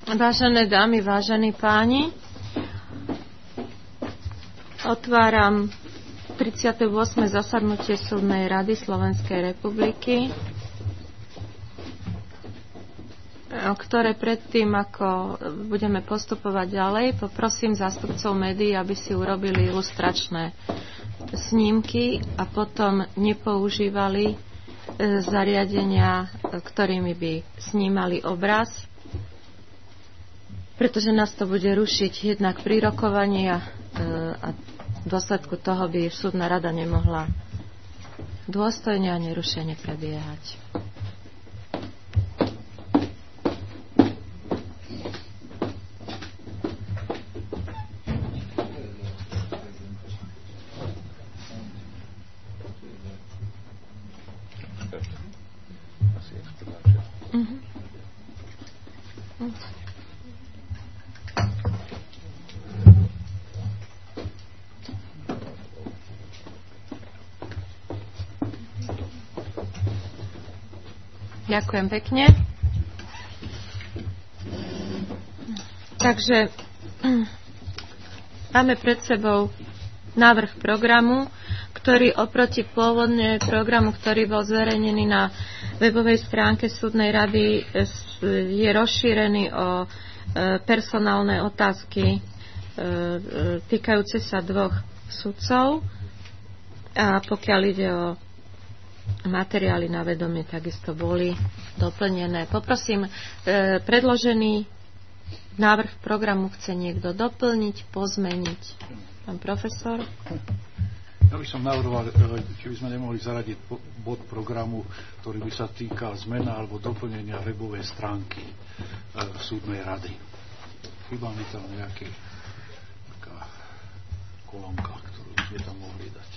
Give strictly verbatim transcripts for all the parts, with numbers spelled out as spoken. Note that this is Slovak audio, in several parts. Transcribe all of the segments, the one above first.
Vážené dámy, vážení páni, otváram tridsiate ôsme zasadnutie Súdnej rady Slovenskej republiky, ktoré predtým, ako budeme postupovať ďalej, poprosím zástupcov médií, aby si urobili ilustračné snímky a potom nepoužívali zariadenia, ktorými by snímali obraz, pretože nás to bude rušiť jednak pri rokovaní a, a v dôsledku toho by súdna rada nemohla dôstojne a nerušene prebiehať. Ďakujem pekne. Takže máme pred sebou návrh programu, ktorý oproti pôvodne programu, ktorý bol zverejnený na webovej stránke Súdnej rady, je rozšírený o personálne otázky týkajúce sa dvoch sudcov. A pokiaľ ide o materiály na vedomie, takisto boli doplnené. Poprosím, e, predložený návrh programu chce niekto doplniť, pozmeniť? Pán profesor? Ja by som navrhoval, či by sme nemohli zaradiť bod programu, ktorý by sa týkal zmena alebo doplnenia webovej stránky e, Súdnej rady. Chýba mi tam nejaká taká kolónka, ktorú by sme tam mohli dať.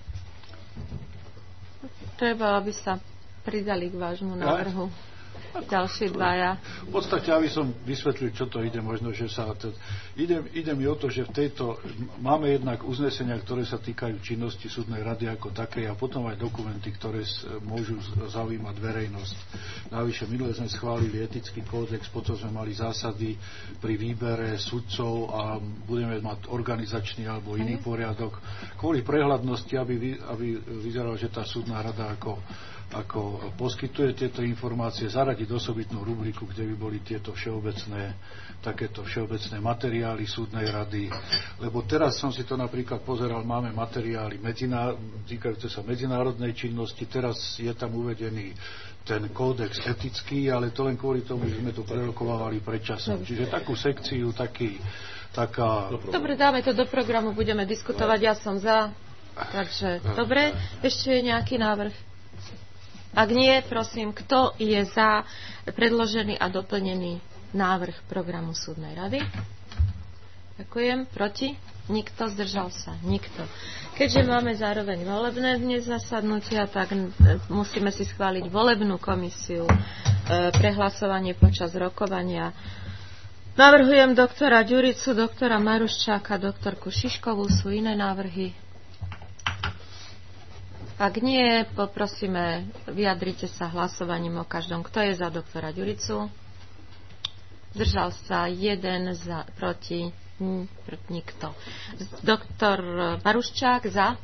Treba, aby sa pridali k vášmu návrhu ďalší dvaja. V podstate, aby som vysvetlil, čo to ide, možno, že sa... T- ide, ide mi o to, že v tejto... Máme jednak uznesenia, ktoré sa týkajú činnosti Súdnej rady ako takej a potom aj dokumenty, ktoré môžu zaujímať verejnosť. Navyše, minule sme schválili etický kódex, potom sme mali zásady pri výbere sudcov a budeme mať organizačný alebo iný poriadok. Kvôli prehľadnosti, aby, vy, aby vyzeralo, že tá Súdna rada ako ako poskytuje tieto informácie, zaradiť osobitnú rubriku, kde by boli tieto všeobecné, takéto všeobecné materiály Súdnej rady. Lebo teraz som si to napríklad pozeral, máme materiály medziná, týkajúce sa medzinárodnej činnosti, teraz je tam uvedený ten kódex etický, ale to len kvôli tomu, že sme to prerokovávali predčasom. Čiže takú sekciu, taký, taká... Dobre, dáme to do programu, budeme diskutovať, ja som za. Takže, dobre, ešte je nejaký návrh? Ak nie, prosím, kto je za predložený a doplnený návrh programu Súdnej rady? Ďakujem. Proti? Nikto. Zdržal sa? Nikto. Keďže máme zároveň volebné dnes zasadnutia, tak musíme si schváliť volebnú komisiu pre hlasovanie počas rokovania. Navrhujem doktora Ďuricu, doktora Maruščáka, doktorku Šiškovú. Sú iné návrhy? Ak nie, poprosíme, vyjadrite sa hlasovaním o každom. Kto je za doktora Ďuricu? Zdržal sa jeden, za, proti, hm, nikto. Doktor Maruščák za?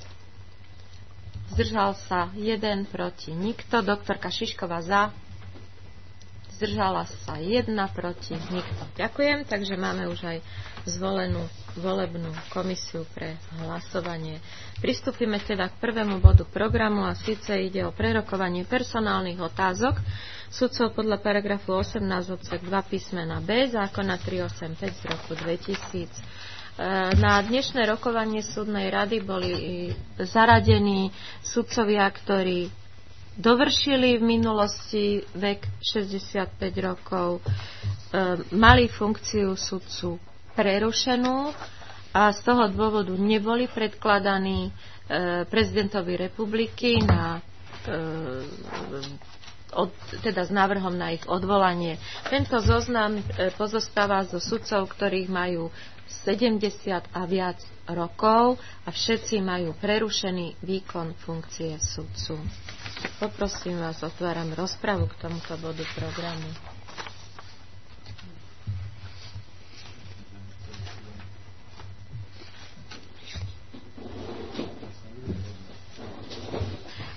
Zdržal sa jeden, proti, nikto. Doktorka Šišková za? Zdržala sa jedna, proti, nikto. Ďakujem, takže máme už aj zvolenú volebnú komisiu pre hlasovanie. Pristúpime teda k prvému bodu programu a síce ide o prerokovanie personálnych otázok sudcov podľa paragrafu osemnásť odsek dva písmena B zákona tristoosemdesiatpäť z roku dvetisíc. Na dnešné rokovanie Súdnej rady boli zaradení sudcovia, ktorí dovršili v minulosti vek šesťdesiatpäť rokov, mali funkciu sudcu prerušenú a z toho dôvodu neboli predkladaní prezidentovi republiky na, od, teda s návrhom na ich odvolanie. Tento zoznam pozostáva zo sudcov, ktorých majú sedemdesiat a viac rokov a všetci majú prerušený výkon funkcie sudcu. Poprosím vás, otváram rozpravu k tomuto bodu programu.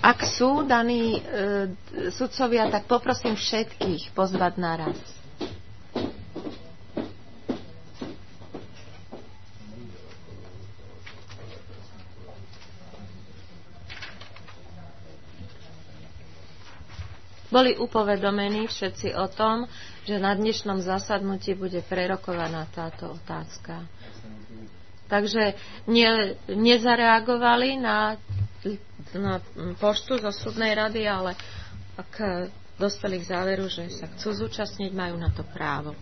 Ak sú daní e, sudcovia, tak poprosím všetkých pozvať naraz. Boli upovedomení všetci o tom, že na dnešnom zasadnutí bude prerokovaná táto otázka. Takže ne, nezareagovali na, na poštu zo súdnej rady, ale ak dostali k záveru, že sa chcú zúčastniť, majú na to právo.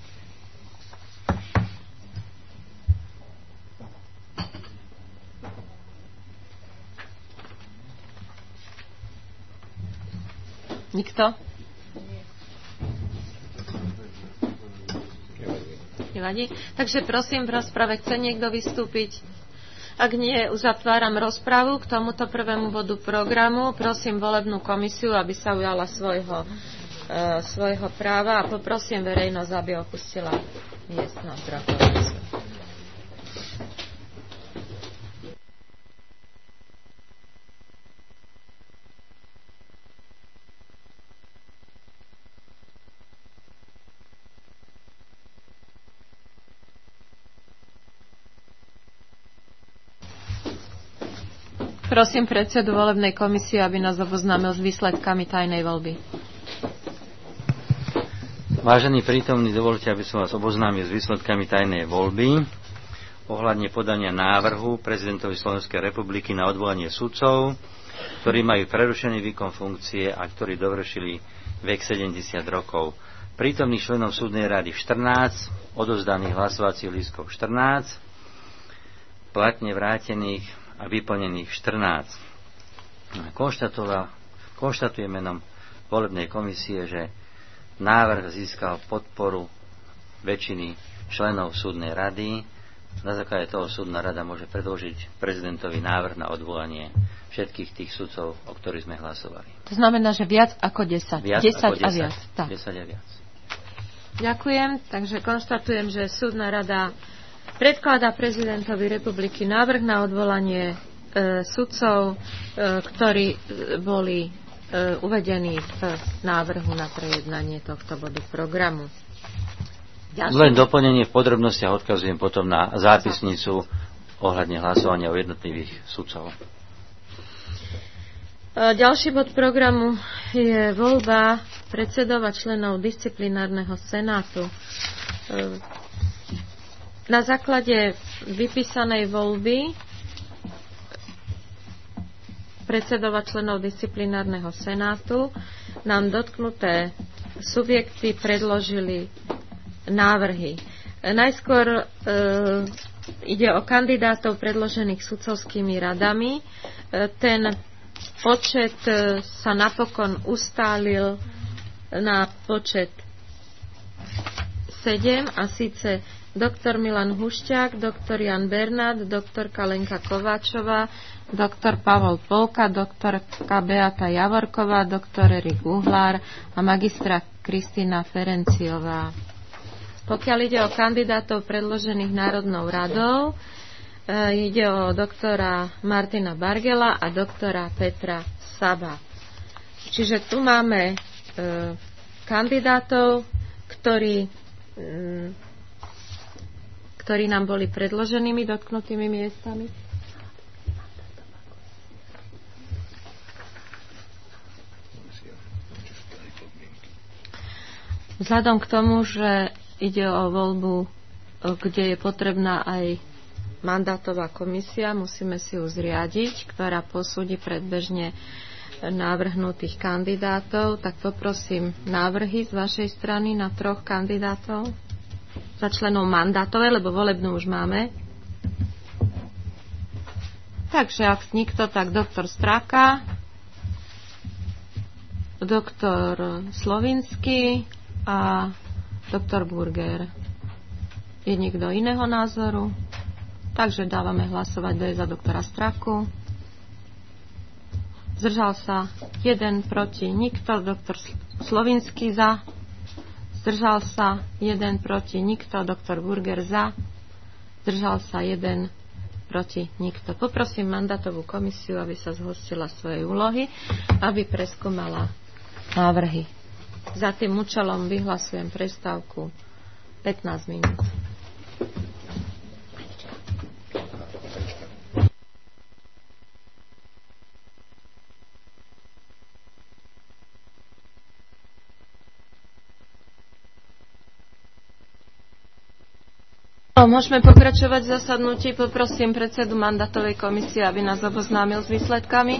Nikto? Nevadí. Takže prosím, v rozprave chce niekto vystúpiť? Ak nie, uzatváram rozpravu k tomuto prvému bodu programu. Prosím volebnú komisiu, aby sa ujala svojho, e, svojho práva a poprosím verejnosť, aby opustila miestnosť rokovaciu. Prosím predsedu volebnej komisie, aby nás oboznámil s výsledkami tajnej voľby. Vážení prítomní, dovolte, aby som vás oboznámil s výsledkami tajnej voľby ohľadne podania návrhu prezidentovi Slovenskej republiky na odvolanie sudcov, ktorí majú prerušený výkon funkcie a ktorí dovršili vek sedemdesiat rokov. Prítomných členov súdnej rady štrnásť, odovzdaných hlasovacích lístkov štrnásť, platne vrátených a vyplnených štrnásť. Konštatujem menom volebnej komisie, že návrh získal podporu väčšiny členov súdnej rady. Na základe toho súdna rada môže predložiť prezidentovi návrh na odvolanie všetkých tých sudcov, o ktorých sme hlasovali. To znamená, že viac ako desať. Viac desať ako desať. A viac. Tak. desať a viac. Ďakujem. Takže konštatujem, že súdna rada predkladá prezidentovi republiky návrh na odvolanie e, sudcov, e, ktorí boli e, uvedení v návrhu na prejednanie tohto bodu programu. Ďalšie. Len doplnenie v podrobnostiach odkazujem potom na zápisnicu ohľadne hlasovania o jednotlivých sudcov. E, ďalší bod programu je voľba predsedov a členov disciplinárneho senátu. E, Na základe vypísanej voľby predsedov a členov disciplinárneho senátu nám dotknuté subjekty predložili návrhy. Najskôr e, ide o kandidátov predložených sudcovskými radami. E, ten počet e, sa napokon ustálil na počet sedem, a síce doktor Milan Hušťák, doktor Jan Bernát, doktorka Lenka Kováčová, doktor Pavol Polka, doktorka Beata Javorková, doktor Erik Uhlár a magistra Kristína Ferenciová. Pokiaľ ide o kandidátov predložených Národnou radou, e, ide o doktora Martina Bargela a doktora Petra Saba. Čiže tu máme e, kandidátov, ktorí e, ktorí nám boli predloženými dotknutými miestami. Vzhľadom k tomu, že ide o voľbu, kde je potrebná aj mandátová komisia, musíme si ju zriadiť, ktorá posúdi predbežne navrhnutých kandidátov, tak poprosím návrhy z vašej strany na troch kandidátov za členov mandátové, lebo volebnú už máme. Takže ak nikto, tak doktor Straka, doktor Slovinský a doktor Burger. Je niekto iného názoru? Takže dávame hlasovať, kto je za doktora Straku. Zdržal sa jeden, proti nikto, doktor Slovinský za. Zdržal sa jeden, proti nikto, doktor Burger za. Zdržal sa jeden, proti nikto. Poprosím mandátovú komisiu, aby sa zhostila svojej úlohy, aby preskúmala návrhy. Za tým účelom vyhlasujem prestávku pätnásť minút. Môžeme pokračovať v zasadnutí. Poprosím predsedu mandátovej komisie, aby nás oboznámil s výsledkami.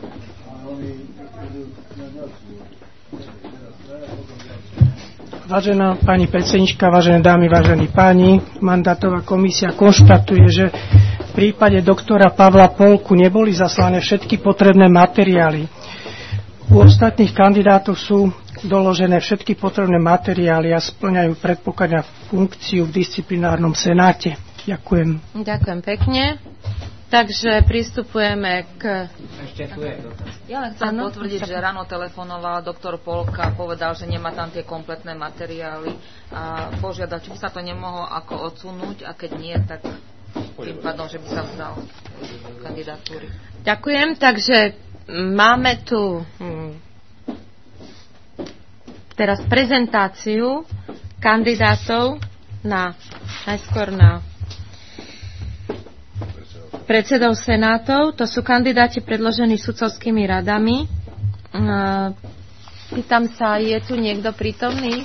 Vážená pani predsednička, vážené dámy, vážení páni, mandátová komisia konštatuje, že v prípade doktora Pavla Polku neboli zaslané všetky potrebné materiály. U ostatných kandidátov sú doložené všetky potrebné materiály a spĺňajú predpoklad na funkciu v disciplinárnom senáte. Ďakujem. Ďakujem pekne. Takže pristupujeme k... Ešte tu je. Ja len chcem ano? potvrdiť, že ráno telefonoval doktor Polka, povedal, že nemá tam tie kompletné materiály a požiadal, či by sa to nemohlo ako odsunúť a keď nie, tak tým pádom, že by sa vzdal kandidatúry. Ďakujem, takže máme tu hm, teraz prezentáciu kandidátov na najskôr na predsedov senátov. To sú kandidáti predložení sudcovskými radami. Pýtam sa, je tu niekto prítomný?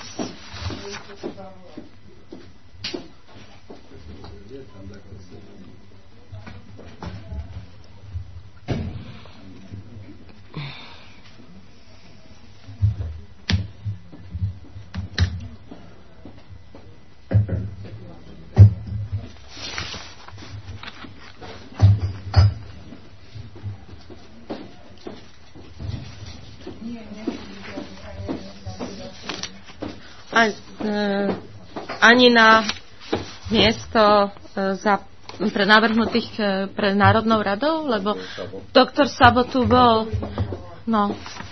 Ani na miesto za, pre navrhnutých pre Národnou radou, lebo doktor Sabo tu bol. No.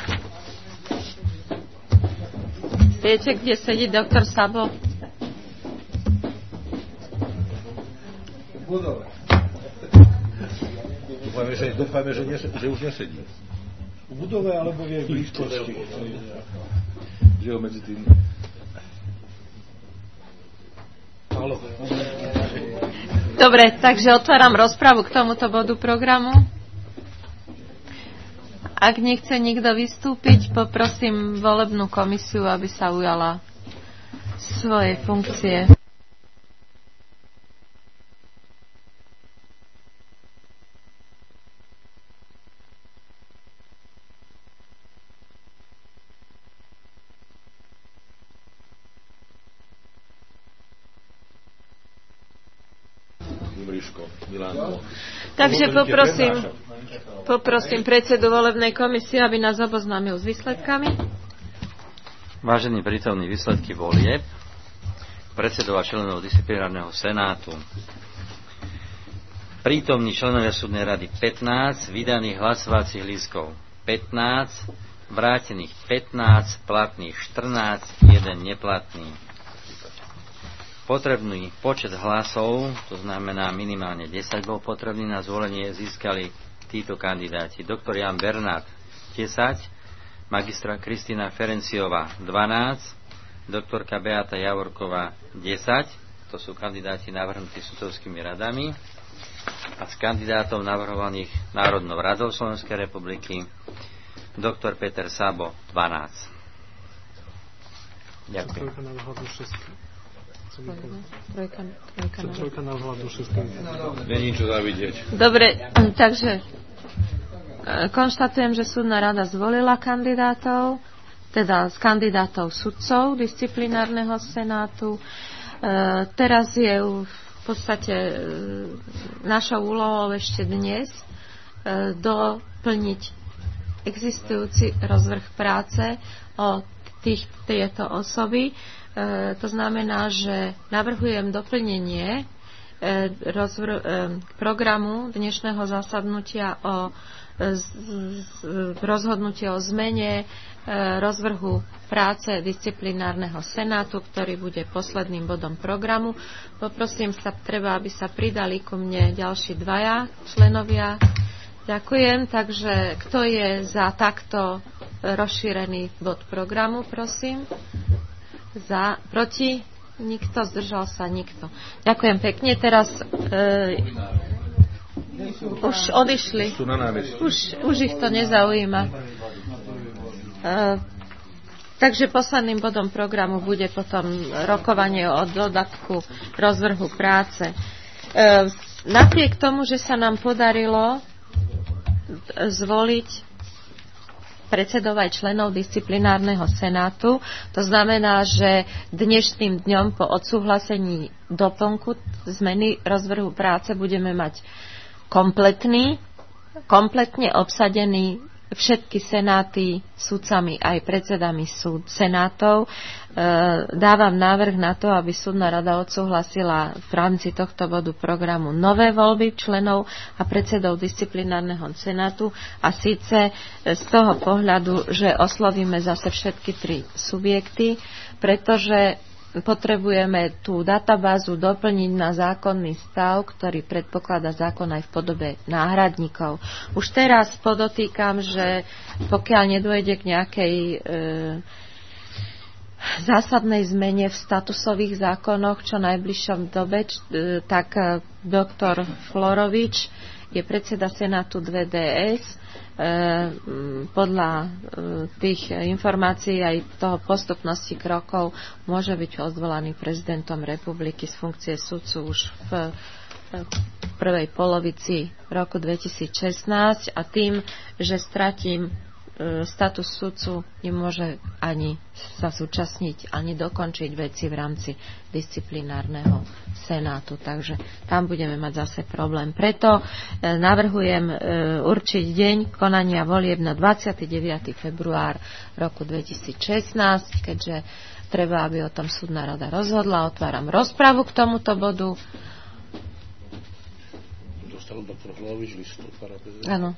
Viete, kde sedí doktor Sabo? Dúfame, že, dúfame, že, ne, že už nesedí. V budove alebo v jej blízkosti. Že ho medzi tým... Dobre, takže otváram rozpravu k tomuto bodu programu. Ak nechce nikto vystúpiť, poprosím volebnú komisiu, aby sa ujala svojej funkcie. Takže poprosím, poprosím predsedu volebnej komisie, aby nás oboznámil s výsledkami. Vážení prítomní, výsledky volieb predsedov a členov disciplinárneho senátu. Prítomní členovia súdnej rady pätnásť, vydaných hlasovacích lístkov pätnásť, vrátených pätnásť, platných štrnásť, jeden neplatný. Potrebný počet hlasov, to znamená minimálne desať bol potrebný na zvolenie, získali títo kandidáti. Doktor Jan Bernát desať, magistra Kristína Ferenciová dvanásť, doktorka Beata Javorková desať, to sú kandidáti navrhnutí sudcovskými radami, a z kandidátov navrhovaných Národnou radou Slovenskej republiky doktor Peter Sabo dvanásť. Ďakujem. Trojka, trojka, trojka na vzhľadu šesť. Není čo zavidieť. Dobre, takže konštatujem, že súdna rada zvolila kandidátov, teda z kandidátov sudcov disciplinárneho senátu. E, teraz je v podstate e, našou úlohou ešte dnes e, doplniť existujúci rozvrh práce o tých, tieto osoby. E, to znamená, že navrhujem doplnenie e, rozvr- e, programu dnešného zasadnutia o rozhodnutie o zmene rozvrhu práce disciplinárneho senátu, ktorý bude posledným bodom programu. Poprosím sa, treba, aby sa pridali ku mne ďalší dvaja členovia. Ďakujem. Takže kto je za takto rozšírený bod programu, prosím? Za, proti? Nikto, zdržal sa nikto. Ďakujem pekne. Teraz e, už odišli. Už, už ich to nezaujíma. E, takže posledným bodom programu bude potom rokovanie o dodatku rozvrhu práce. E, napriek tomu, že sa nám podarilo zvoliť predsedov aj členov disciplinárneho senátu. To znamená, že dnešným dňom po odsúhlasení doplnku zmeny rozvrhu práce budeme mať kompletný, kompletne obsadený všetky senáty sudcami aj predsedami súd senátov. E, dávam návrh na to, aby súdna rada odsúhlasila v rámci tohto bodu programu nové voľby členov a predsedov disciplinárneho senátu, a síce z toho pohľadu, že oslovíme zase všetky tri subjekty, pretože potrebujeme tú databázu doplniť na zákonný stav, ktorý predpokladá zákon aj v podobe náhradníkov. Už teraz podotýkam, že pokiaľ nedôjde k nejakej e, zásadnej zmene v statusových zákonoch čo najbližšom dobe, č, e, tak e, doktor Florovič je predseda Senátu dva dé es. Podľa tých informácií aj toho postupnosti krokov môže byť odvolaný prezidentom republiky z funkcie sudcu už v prvej polovici roku dvetisícšestnásť, a tým, že stratím status sudcu, nemôže ani sa zúčastniť, ani dokončiť veci v rámci disciplinárneho senátu. Takže tam budeme mať zase problém. Preto navrhujem určiť deň konania volieb na dvadsiateho deviateho február roku dvetisícšestnásť, keďže treba, aby o tom súdna rada rozhodla. Otváram rozpravu k tomuto bodu. Dostal doktor Hlavič listu. Áno.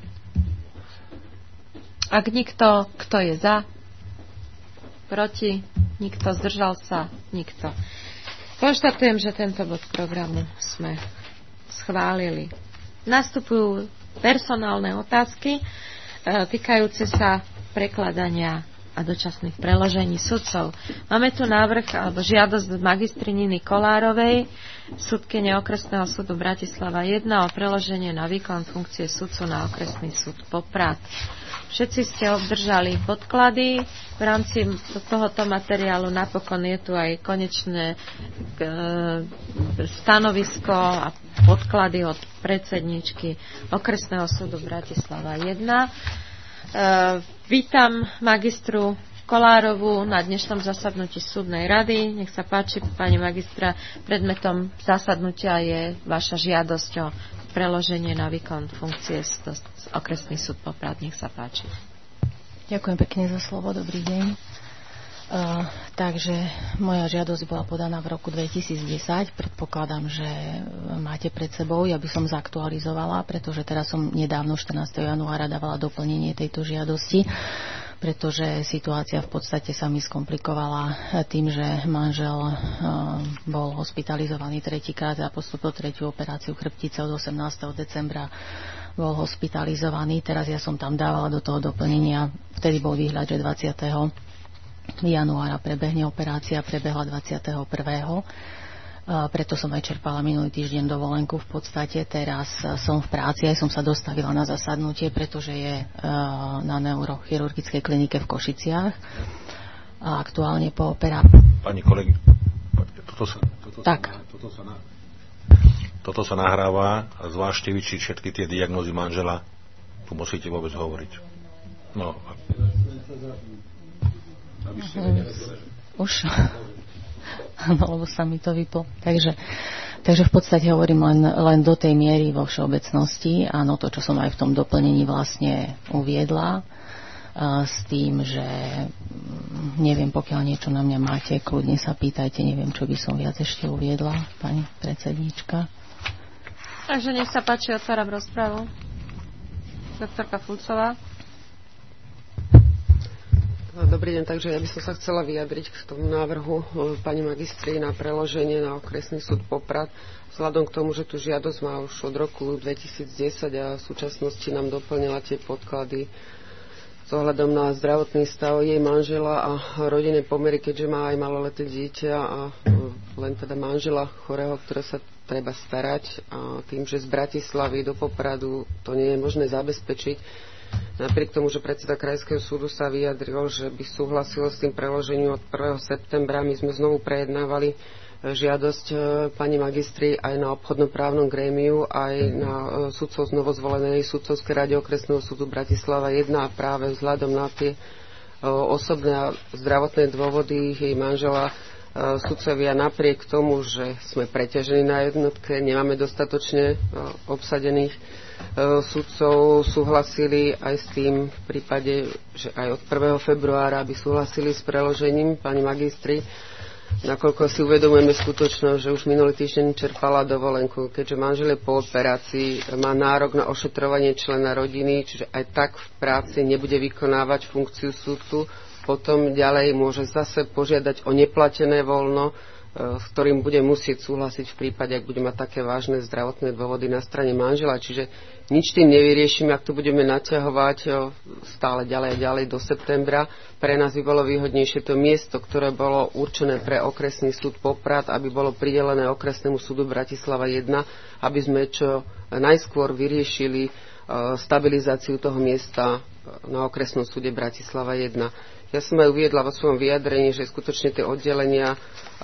Ak nikto, kto je za? Proti? Nikto, zdržal sa? Nikto. Konštatujem, že tento bod programu sme schválili. Nastupujú personálne otázky e, týkajúce sa prekladania a dočasných preložení sudcov. Máme tu návrh alebo žiadosť magistrininy Kolárovej, sudkyne okresného súdu Bratislava jeden, o preloženie na výkon funkcie sudcu na okresný súd Poprad. Všetci ste obdržali podklady. V rámci tohoto materiálu napokon je tu aj konečné stanovisko a podklady od predsedničky okresného súdu Bratislava jeden. Vítam magistru Kolárovú na dnešnom zasadnutí súdnej rady. Nech sa páči, pani magistra, predmetom zasadnutia je vaša žiadosť o preloženie na výkon funkcie z okresný súd Poprad. Nech sa páči. Ďakujem pekne za slovo. Dobrý deň. Uh, takže moja žiadosť bola podaná v roku dvetisícdesať. Predpokladám, že máte pred sebou. Ja by som zaktualizovala, pretože teraz som nedávno štrnásteho januára dávala doplnenie tejto žiadosti, pretože situácia v podstate sa mi skomplikovala tým, že manžel uh, bol hospitalizovaný tretíkrát a postupil tretiu operáciu chrbtice od osemnásteho decembra. Bol hospitalizovaný. Teraz ja som tam dávala do toho doplnenia. Vtedy bol výhľad, že dvadsiateho januára prebehne operácia, prebehla dvadsiateho prvého Preto som aj čerpala minulý týždeň dovolenku v podstate. Teraz som v práci, aj som sa dostavila na zasadnutie, pretože je na neurochirurgickej klinike v Košiciach a aktuálne po operácii. Pani kolegy, toto sa, toto tak. sa, toto sa, na, toto sa nahráva a zvážte vyčiť všetky tie diagnózy manžela. Tu musíte vôbec hovoriť. No. Aby ste vedeli. Už. Áno, lebo sa mi to vyplo. Takže, takže v podstate hovorím len, len do tej miery vo všeobecnosti. Áno, to, čo som aj v tom doplnení vlastne uviedla, s tým, že neviem, pokiaľ niečo na mňa máte, kľudne sa pýtajte, neviem, čo by som viac ešte uviedla, pani predsedníčka. Takže nech sa páči, otváram rozpravu. Doktorka Fulcová. Dobrý deň, takže ja by som sa chcela vyjadriť k tomu návrhu pani magistry na preloženie na okresný súd Poprad. Vzhľadom k tomu, že tu žiadosť má už od roku dvetisícdesať a v súčasnosti nám doplnila tie podklady s ohľadom na zdravotný stav jej manžela a rodinné pomery, keďže má aj maloleté dieťa a len teda manžela chorého, ktoré sa treba starať. A tým, že z Bratislavy do Popradu to nie je možné zabezpečiť, napriek tomu, že predseda Krajského súdu sa vyjadril, že by súhlasil s tým preložením od prvého septembra, my sme znovu prejednávali žiadosť pani magistry aj na obchodnoprávnom grémiu, aj na sudcov znovozvolenej sudcovskej rade okresného súdu Bratislava jedna a práve vzhľadom na tie osobné a zdravotné dôvody jej manžela sudcovia napriek tomu, že sme preťažení na jednotke, nemáme dostatočne obsadených sudcov, súhlasili aj s tým v prípade, že aj od prvého februára by súhlasili s preložením pani magistry, nakoľko si uvedomujeme skutočnosť, že už minulý týždeň čerpala dovolenku, keďže manžel je po operácii, má nárok na ošetrovanie člena rodiny, čiže aj tak v práci nebude vykonávať funkciu sudcu, potom ďalej môže zase požiadať o neplatené voľno, s ktorým bude musieť súhlasiť v prípade, ak bude mať také vážne zdravotné dôvody na strane manžela. Čiže nič tým nevyriešime, ak to budeme naťahovať stále ďalej a ďalej do septembra. Pre nás by bolo výhodnejšie to miesto, ktoré bolo určené pre okresný súd Poprad, aby bolo pridelené okresnému súdu Bratislava jeden, aby sme čo najskôr vyriešili stabilizáciu toho miesta na okresnom súde Bratislava jeden. Ja som aj uviedla vo svojom vyjadrení, že skutočne tie oddelenia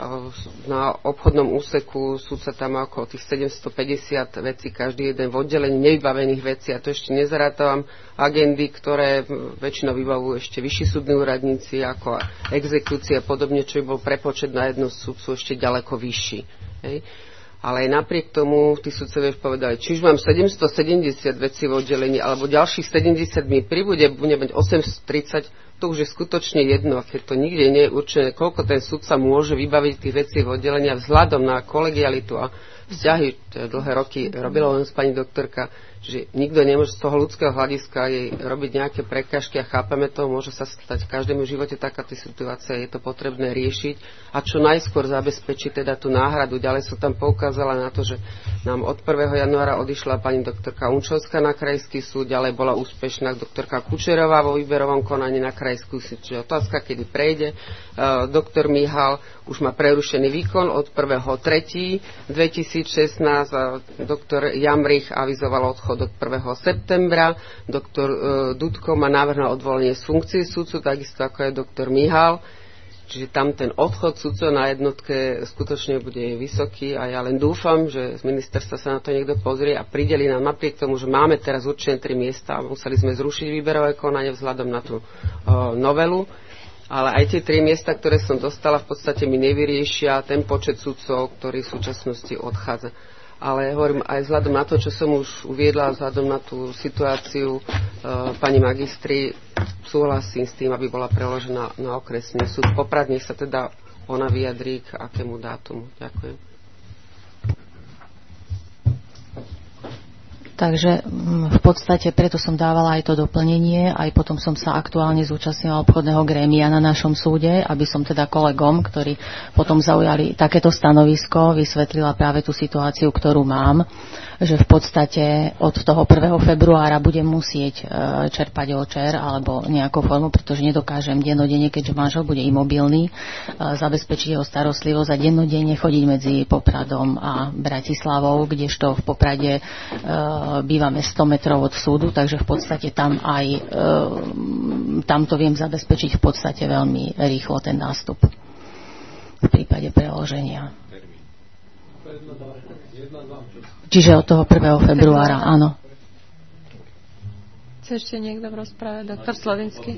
na obchodnom úseku súd sa tam má okolo tých sedemstopäťdesiat vecí, každý jeden v oddelení nevybavených vecí, a to ešte nezarátavam agendy, ktoré väčšinou vybavujú ešte vyšší súdni úradníci, ako exekúcia a podobne, čo by bol prepočet na jednu sudcu ešte ďaleko vyšší. Hej. Ale aj napriek tomu tí sudcovia povedali, či už mám sedemstosedemdesiat vecí v oddelení, alebo ďalších sedemdesiat mi pribude, budem mať osemstotridsať, to už je skutočne jedno, keď to nikde nie je určené, koľko ten sudca môže vybaviť tých vecí v oddelení a vzhľadom na kolegialitu a vzťahy, čo dlhé roky robila len s pani doktorka, že nikto nemôže z toho ľudského hľadiska jej robiť nejaké prekážky a chápeme to, môže sa stať v každému živote takáto situácia, je to potrebné riešiť a čo najskôr zabezpečiť teda tú náhradu. Ďalej som tam poukázala na to, že nám od prvého januára odišla pani doktorka Unčovská na krajský súd, ďalej bola úspešná doktorka Kučerová vo výberovom konaní na krajský súd, čiže otázka, kedy prejde. Uh, doktor Mihal už má prerušený výkon od prvého tretieho dvetisícšestnásť a doktor Jamrich avizoval odchod od prvého septembra. Doktor uh, Dudko má návrh na odvolenie z funkcie sudcu, takisto ako je doktor Mihal. Čiže tam ten odchod sudcov na jednotke skutočne bude vysoký a ja len dúfam, že z ministerstva sa na to niekto pozrie a prideli nám napriek tomu, že máme teraz určené tri miesta a museli sme zrušiť výberové konanie vzhľadom na tú uh, novelu. Ale aj tie tri miesta, ktoré som dostala, v podstate mi nevyriešia ten počet sudcov, ktorý v súčasnosti odchádza. Ale hovorím aj vzhľadom na to, čo som už uviedla, vzhľadom na tú situáciu e, pani magistry, súhlasím s tým, aby bola preložená na okresný súd Poprad. Nech sa teda ona vyjadrí k akému dátumu. Ďakujem. Takže v podstate preto som dávala aj to doplnenie, aj potom som sa aktuálne zúčastnila obchodného grémia na našom súde, aby som teda kolegom, ktorí potom zaujali takéto stanovisko, vysvetlila práve tú situáciu, ktorú mám, že v podstate od toho prvého februára budem musieť čerpať očer alebo nejakú formu, pretože nedokážem dennodenne, keďže manžel bude imobilný, zabezpečiť jeho starostlivosť a dennodenne chodiť medzi Popradom a Bratislavou, kdežto v Poprade bývame sto metrov od súdu, takže v podstate tam aj e, tam to viem zabezpečiť v podstate veľmi rýchlo ten nástup v prípade preloženia. Čiže od toho prvého februára, áno. Chce ešte niekto v rozprave? Doktor Slovinský.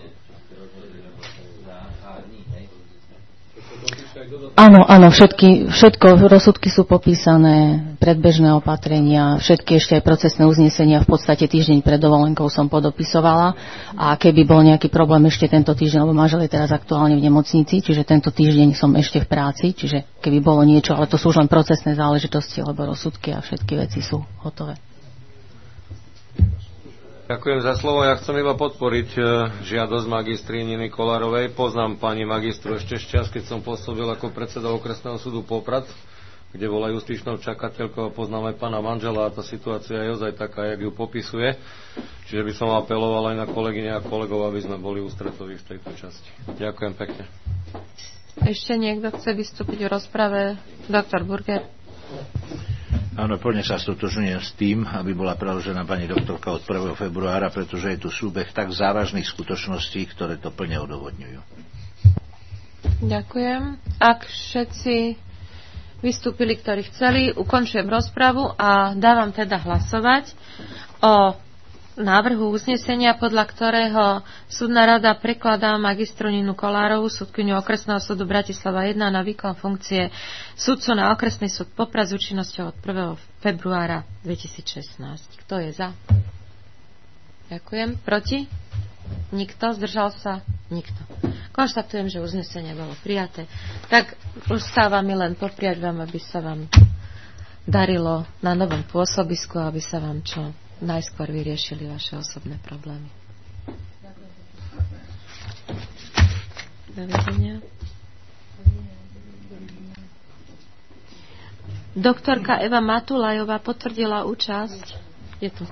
Áno, áno, všetky, všetko, rozsudky sú popísané, predbežné opatrenia, všetky ešte aj procesné uznesenia v podstate týždeň pred dovolenkou som podopisovala a keby bol nejaký problém ešte tento týždeň, lebo manžel je teraz aktuálne v nemocnici, čiže tento týždeň som ešte v práci, čiže keby bolo niečo, ale to sú už len procesné záležitosti, lebo rozsudky a všetky veci sú hotové. Ďakujem za slovo. Ja chcem iba podporiť e, žiadosť magistry Niny Kolárovej. Poznám pani magistru ešte z čas, keď som pôsobil ako predseda okresného súdu Poprad, kde bola justičnou čakateľkou, a poznám aj pána manžela, a tá situácia je ozaj taká, jak ju popisuje. Čiže by som apeloval aj na kolegyne a kolegov, aby sme boli ústretoví v tejto časti. Ďakujem pekne. Ešte niekto chce vystúpiť v rozprave? Doktor Burger. Áno, plne sa stotožňujem s tým, aby bola preložená pani doktorka od prvého februára, pretože je tu súbeh tak závažných skutočností, ktoré to plne odôvodňujú. Ďakujem. Ak všetci vystúpili, ktorí chceli, ukončujem rozpravu a dávam teda hlasovať o návrhu uznesenia, podľa ktorého súdna rada prekladá magistru Ninu Kolárovú, súdkyňu okresného súdu Bratislava jeden, na výkon funkcie sudcu na okresný súd Poprad s účinnosťou od prvého februára dvetisícšestnásť. Kto je za? Ďakujem. Proti? Nikto. Zdržal sa? Nikto. Konštatujem, že uznesenie bolo prijaté. Tak už stáva mi len popriať vám, aby sa vám darilo na novom pôsobisku, aby sa vám čo najskôr vyriešili vaše osobné problémy. Dovidenia. Doktorka Eva Matulajová potvrdila účasť. Je tu.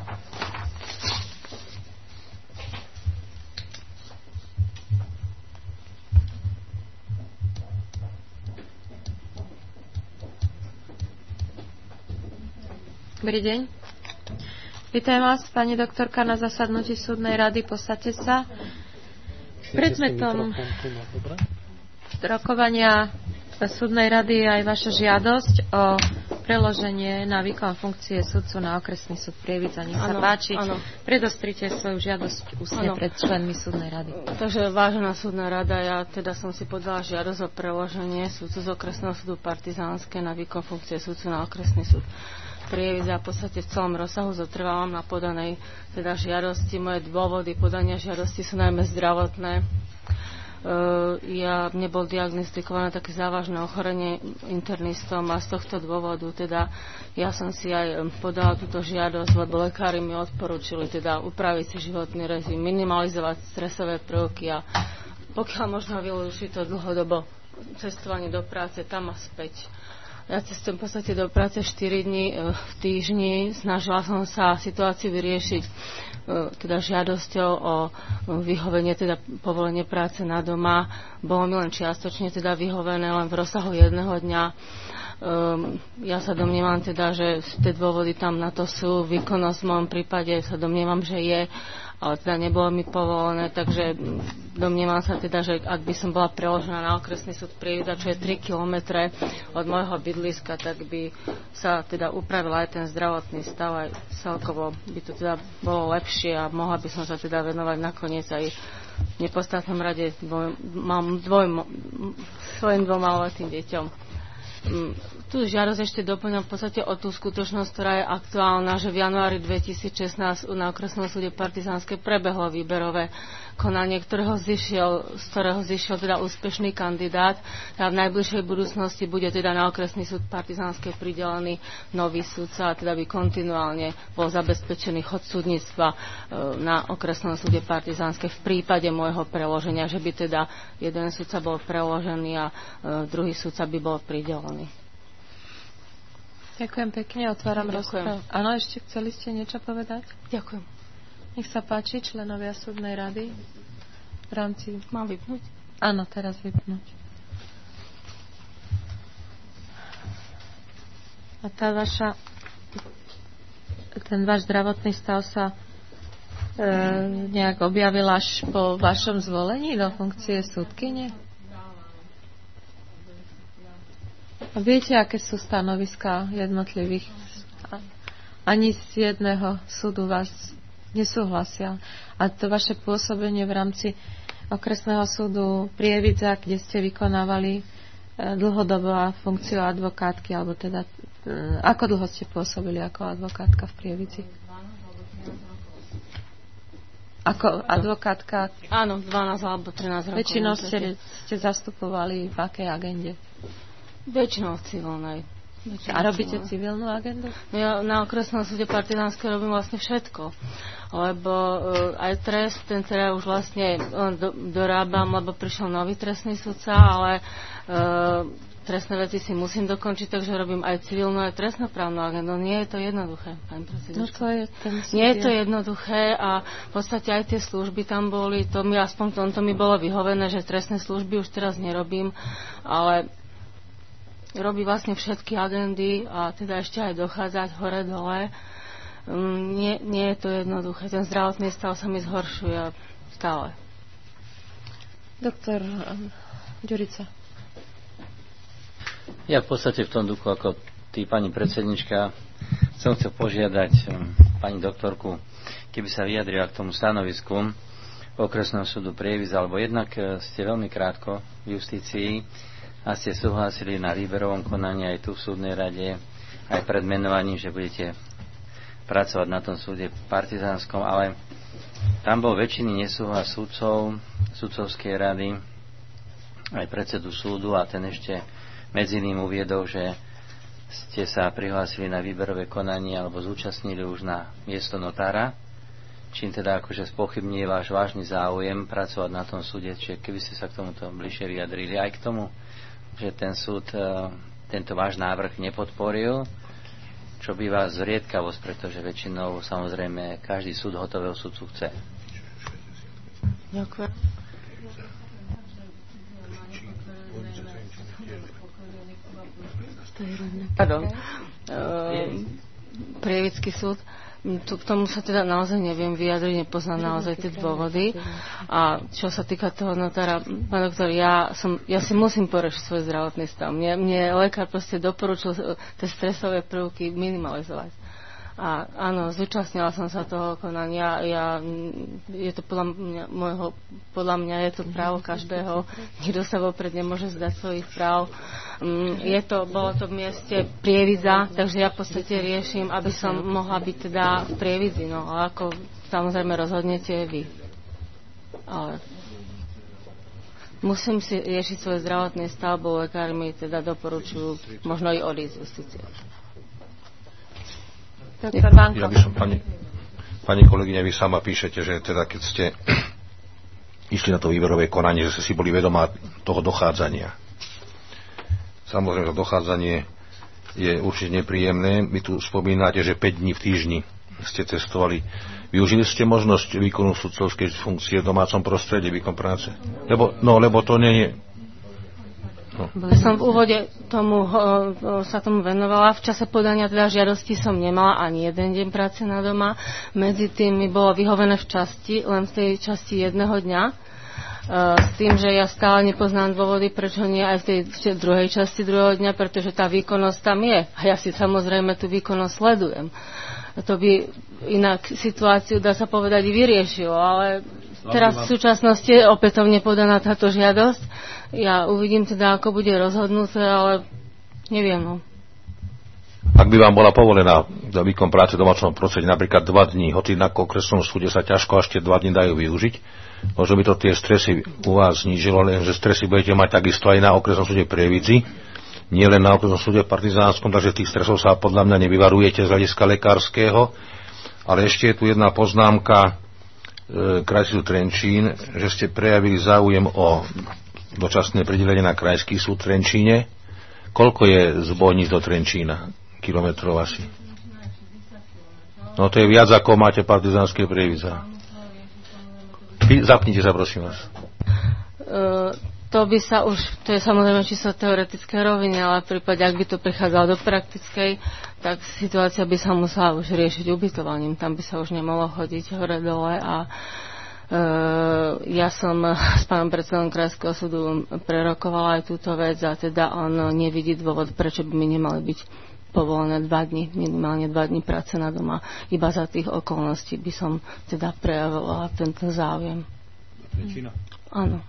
Dobrý deň. Vítam vás, pani doktorka, na zasadnutí súdnej rady. Posaďte sa. Predmetom rokovania súdnej rady je aj vaša žiadosť o preloženie na výkon funkcie sudcu na okresný súd Prievidza. Nech sa páči. Ano. Predostrite svoju žiadosť ústne pred členmi súdnej rady. Takže vážená súdna rada, ja teda som si podala žiadosť o preloženie sudcu z okresného súdu Partizánske na výkon funkcie sudcu na okresný súd Prievidza. V podstate v celom rozsahu zotrvávam na podanej teda žiadosti. Moje dôvody podania žiadosti sú najmä zdravotné. Uh, ja mne bol diagnostikované také závažné ochorenie internistom a z tohto dôvodu teda ja som si aj podala túto žiadosť, lebo lekári mi odporúčili teda upraviť si životný režim, minimalizovať stresové prvky a pokiaľ možno vylúčiť to dlhodobo cestovanie do práce tam a späť. Ja cestujem v podstate do práce štyri dni v týždni. Snažila som sa situáciu vyriešiť teda žiadosťou o vyhovenie, teda povolenie práce na doma. Bolo mi len čiastočne teda vyhovené, len v rozsahu jedného dňa. Um, ja sa domnievam teda, že tie dôvody tam na to sú. Výkonnosť v mojom prípade sa domnievam, že je, ale teda nebolo mi povolené, takže domnievam sa teda, že ak by som bola preložená na okresný súd Prievidza, čo je tri kilometre od môjho bydliska, tak by sa teda upravil aj ten zdravotný stav, aj celkovo by to teda bolo lepšie a mohla by som sa teda venovať nakoniec aj v nepodstatnom rade dvoj, mám dvoj, svojim dvom maloletým deťom. Tu žiadosť ešte doplňam v podstate o tú skutočnosť, ktorá je aktuálna, že v januári dvetisícšestnásť na okresnom súde Partizánske prebehlo výberové konanie, ktorého zišiel, z ktorého zišiel teda úspešný kandidát a v najbližšej budúcnosti bude teda na okresný súd Partizánske pridelený nový sudca a teda by kontinuálne bol zabezpečený chod súdnictva na okresnom súde Partizánske v prípade môjho preloženia, že by teda jeden sudca bol preložený a druhý sudca by bol pridelený. Ďakujem pekne, otváram rozprávu. Áno, ešte chceli ste niečo povedať? Ďakujem. Nech sa páči, členovia súdnej rady v rámci... Mám vypnúť? Áno, teraz vypnúť. A tá vaša... ten váš zdravotný stav sa e, nejak objavil až po vašom zvolení do funkcie súdkyne? A viete, aké sú stanoviská jednotlivých? Ani z jedného súdu vás nesúhlasia. A to vaše pôsobenie v rámci okresného súdu Prievidza, kde ste vykonávali dlhodobo funkciu advokátky, alebo teda ako dlho ste pôsobili ako advokátka v Prievidzi? Ako advokátka? Áno, dvanásť alebo trinásť rokov. Väčšinou ste, ste zastupovali v akej agende? Väčšinou v civilnej. A robíte civilnú agendu? No ja na okresnom súde Partizánske robím vlastne všetko. Lebo uh, aj trest, ten teda už vlastne uh, do, dorábam, lebo prišiel nový trestný sudca, ale uh, trestné veci si musím dokončiť, takže robím aj civilnú, aj trestnoprávnu agendu. Nie je to jednoduché, pani predsednička. No je Nie je to jednoduché a v podstate aj tie služby tam boli, to mi aspoň tomto mi bolo vyhovené, že trestné služby už teraz nerobím, ale robí vlastne všetky agendy a teda ešte aj dochádzať hore-dole. Um, nie, nie je to jednoduché. Ten zdravotný stav sa mi zhoršuje stále. Doktor um, Ďurica. Ja v podstate v tom duchu, ako ty, pani predsednička, som chcel požiadať um, pani doktorku, keby sa vyjadrila k tomu stanovisku okresného súdu Prievidza, alebo jednak uh, ste veľmi krátko v justícii a ste súhlasili na výberovom konaní aj tu v súdnej rade, aj pred menovaním, že budete pracovať na tom súde partizánskom, ale tam bol väčšiny nesúhlas súdcov, súdcovskej rady, aj predsedu súdu a ten ešte medzi iným uviedol, že ste sa prihlásili na výberové konanie alebo zúčastnili už na miesto notára, čím teda akože spochybní váš vážny záujem pracovať na tom súde, čiže keby ste sa k tomuto bližšie vyjadrili aj k tomu, že ten súd tento váš návrh nepodporil, čo býva zriedkavosť, pretože väčšinou samozrejme každý súd hotového súdcu chce. Ďakujem. Pardon. Prievidský súd. Tu k tomu sa teda naozaj neviem vyjadriť, nepoznám naozaj tie dôvody. A čo sa týka toho notára, pán doktor, ja, som, ja si musím porešiť svoj zdravotný stav. Mne, mne lekár proste doporučil tie stresové prvky minimalizovať. A áno, zúčastnila som sa toho konania. Ja, je to podľa mňa, môjho, podľa mňa je to právo každého. Nikto sa vopred nemôže zdať svojich práv. Je to, bolo to v mieste Prievidza, takže ja v podstate riešim, aby som mohla byť teda v Prievidzi. No, a ako samozrejme rozhodnete vy. Ale musím si riešiť svoj zdravotný stav, bo lekári mi teda doporučujú možno i odísť z justície. Ja by som, pani, pani kolegyňa, vy sama píšete, že teda keď ste išli na to výberové konanie, že ste si boli vedomá toho dochádzania. Samozrejme, to dochádzanie je určite nepríjemné. Vy tu spomínate, že päť dní v týždni ste cestovali. Využili ste možnosť výkonu sudcovskej funkcie v domácom prostredí, výkon práce? Lebo, no, lebo to nie je... No. Ja som v úvode tomu, sa tomu venovala. V čase podania teda žiadosti som nemala ani jeden deň práce na doma. Medzi tým mi bolo vyhovené v časti, len v tej časti jedného dňa. S tým, že ja stále nepoznám dôvody, prečo nie aj v tej, v tej druhej časti druhého dňa, pretože tá výkonnosť tam je. A ja si samozrejme tú výkonnosť sledujem. To by inak situáciu, dá sa povedať, vyriešilo, ale teraz v súčasnosti je opätovne podaná táto žiadosť. Ja uvidím teda, ako bude rozhodnuté, ale neviem. No. Ak by vám bola povolená za výkon práce v domácom prostredí napríklad dva dní, hoci na okresnom súde sa ťažko až tie dva dní dajú využiť, možno by to tie stresy u vás znížilo, lenže stresy budete mať takisto aj na okresnom súde Prievidzi, nie len na okresnom súde Partizánskom, takže tých stresov sa podľa mňa nevyvarujete z hľadiska lekárskeho. Ale ešte je tu jedna poznámka e, krajský súd Trenčín, že ste prejavili záujem o dočasné pridelenie na krajský súd v Trenčíne. Koľko je z Bojníc do Trenčína? Kilometrov asi. No to je viac, ako máte Partizánske Prievidza. Zapnite sa, prosím vás. Uh, to by sa už, to je samozrejme čisto teoretické roviny, ale v prípade, ak by to prichádzalo do praktickej, tak situácia by sa musela už riešiť ubytovaním. Tam by sa už nemohlo chodiť hore-dole a Uh, ja som s pánom predsedom Krajského súdu prerokovala aj túto vec a teda on nevidí dôvod, prečo by mi nemali byť povolené dva dni, minimálne dva dni práce na doma. Iba za tých okolností by som teda prejavovala tento záujem. Väčšina? Áno.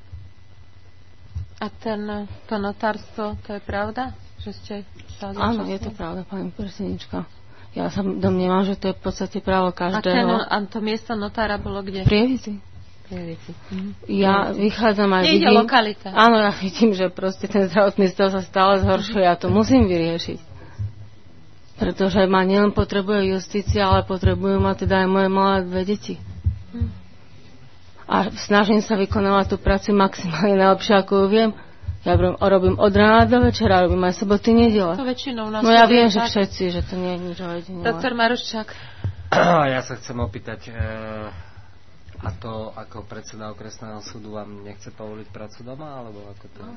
A ten, to notárstvo, to je pravda? Že ste sa Áno, je to pravda, pani predsednička. Ja sa domnievam, že to je v podstate právo každého. A, ten, a to miesto notára bolo kde? V Prievidzi. Prievidzi. Mhm. Ja vychádzam aj Nejde vidím... lokalita. Áno, ja vidím, že proste ten zdravotný stav sa stále zhoršuje a to musím vyriešiť. Pretože ma nielen potrebuje justícia, ale potrebujú ma teda aj moje malé dve deti. Mhm. A snažím sa vykonávať tú prácu maximálne najlepšie, ako ju viem. Ja robím od rána do večera, robím aj soboty, nedele. To väčšinou nás... No ja viem, že všetci, že to nie je nič ojedinelé. Doktor Maruščák. Ja sa chcem opýtať, e, a to ako predseda okresného súdu vám nechce povoliť prácu doma, alebo ako to je?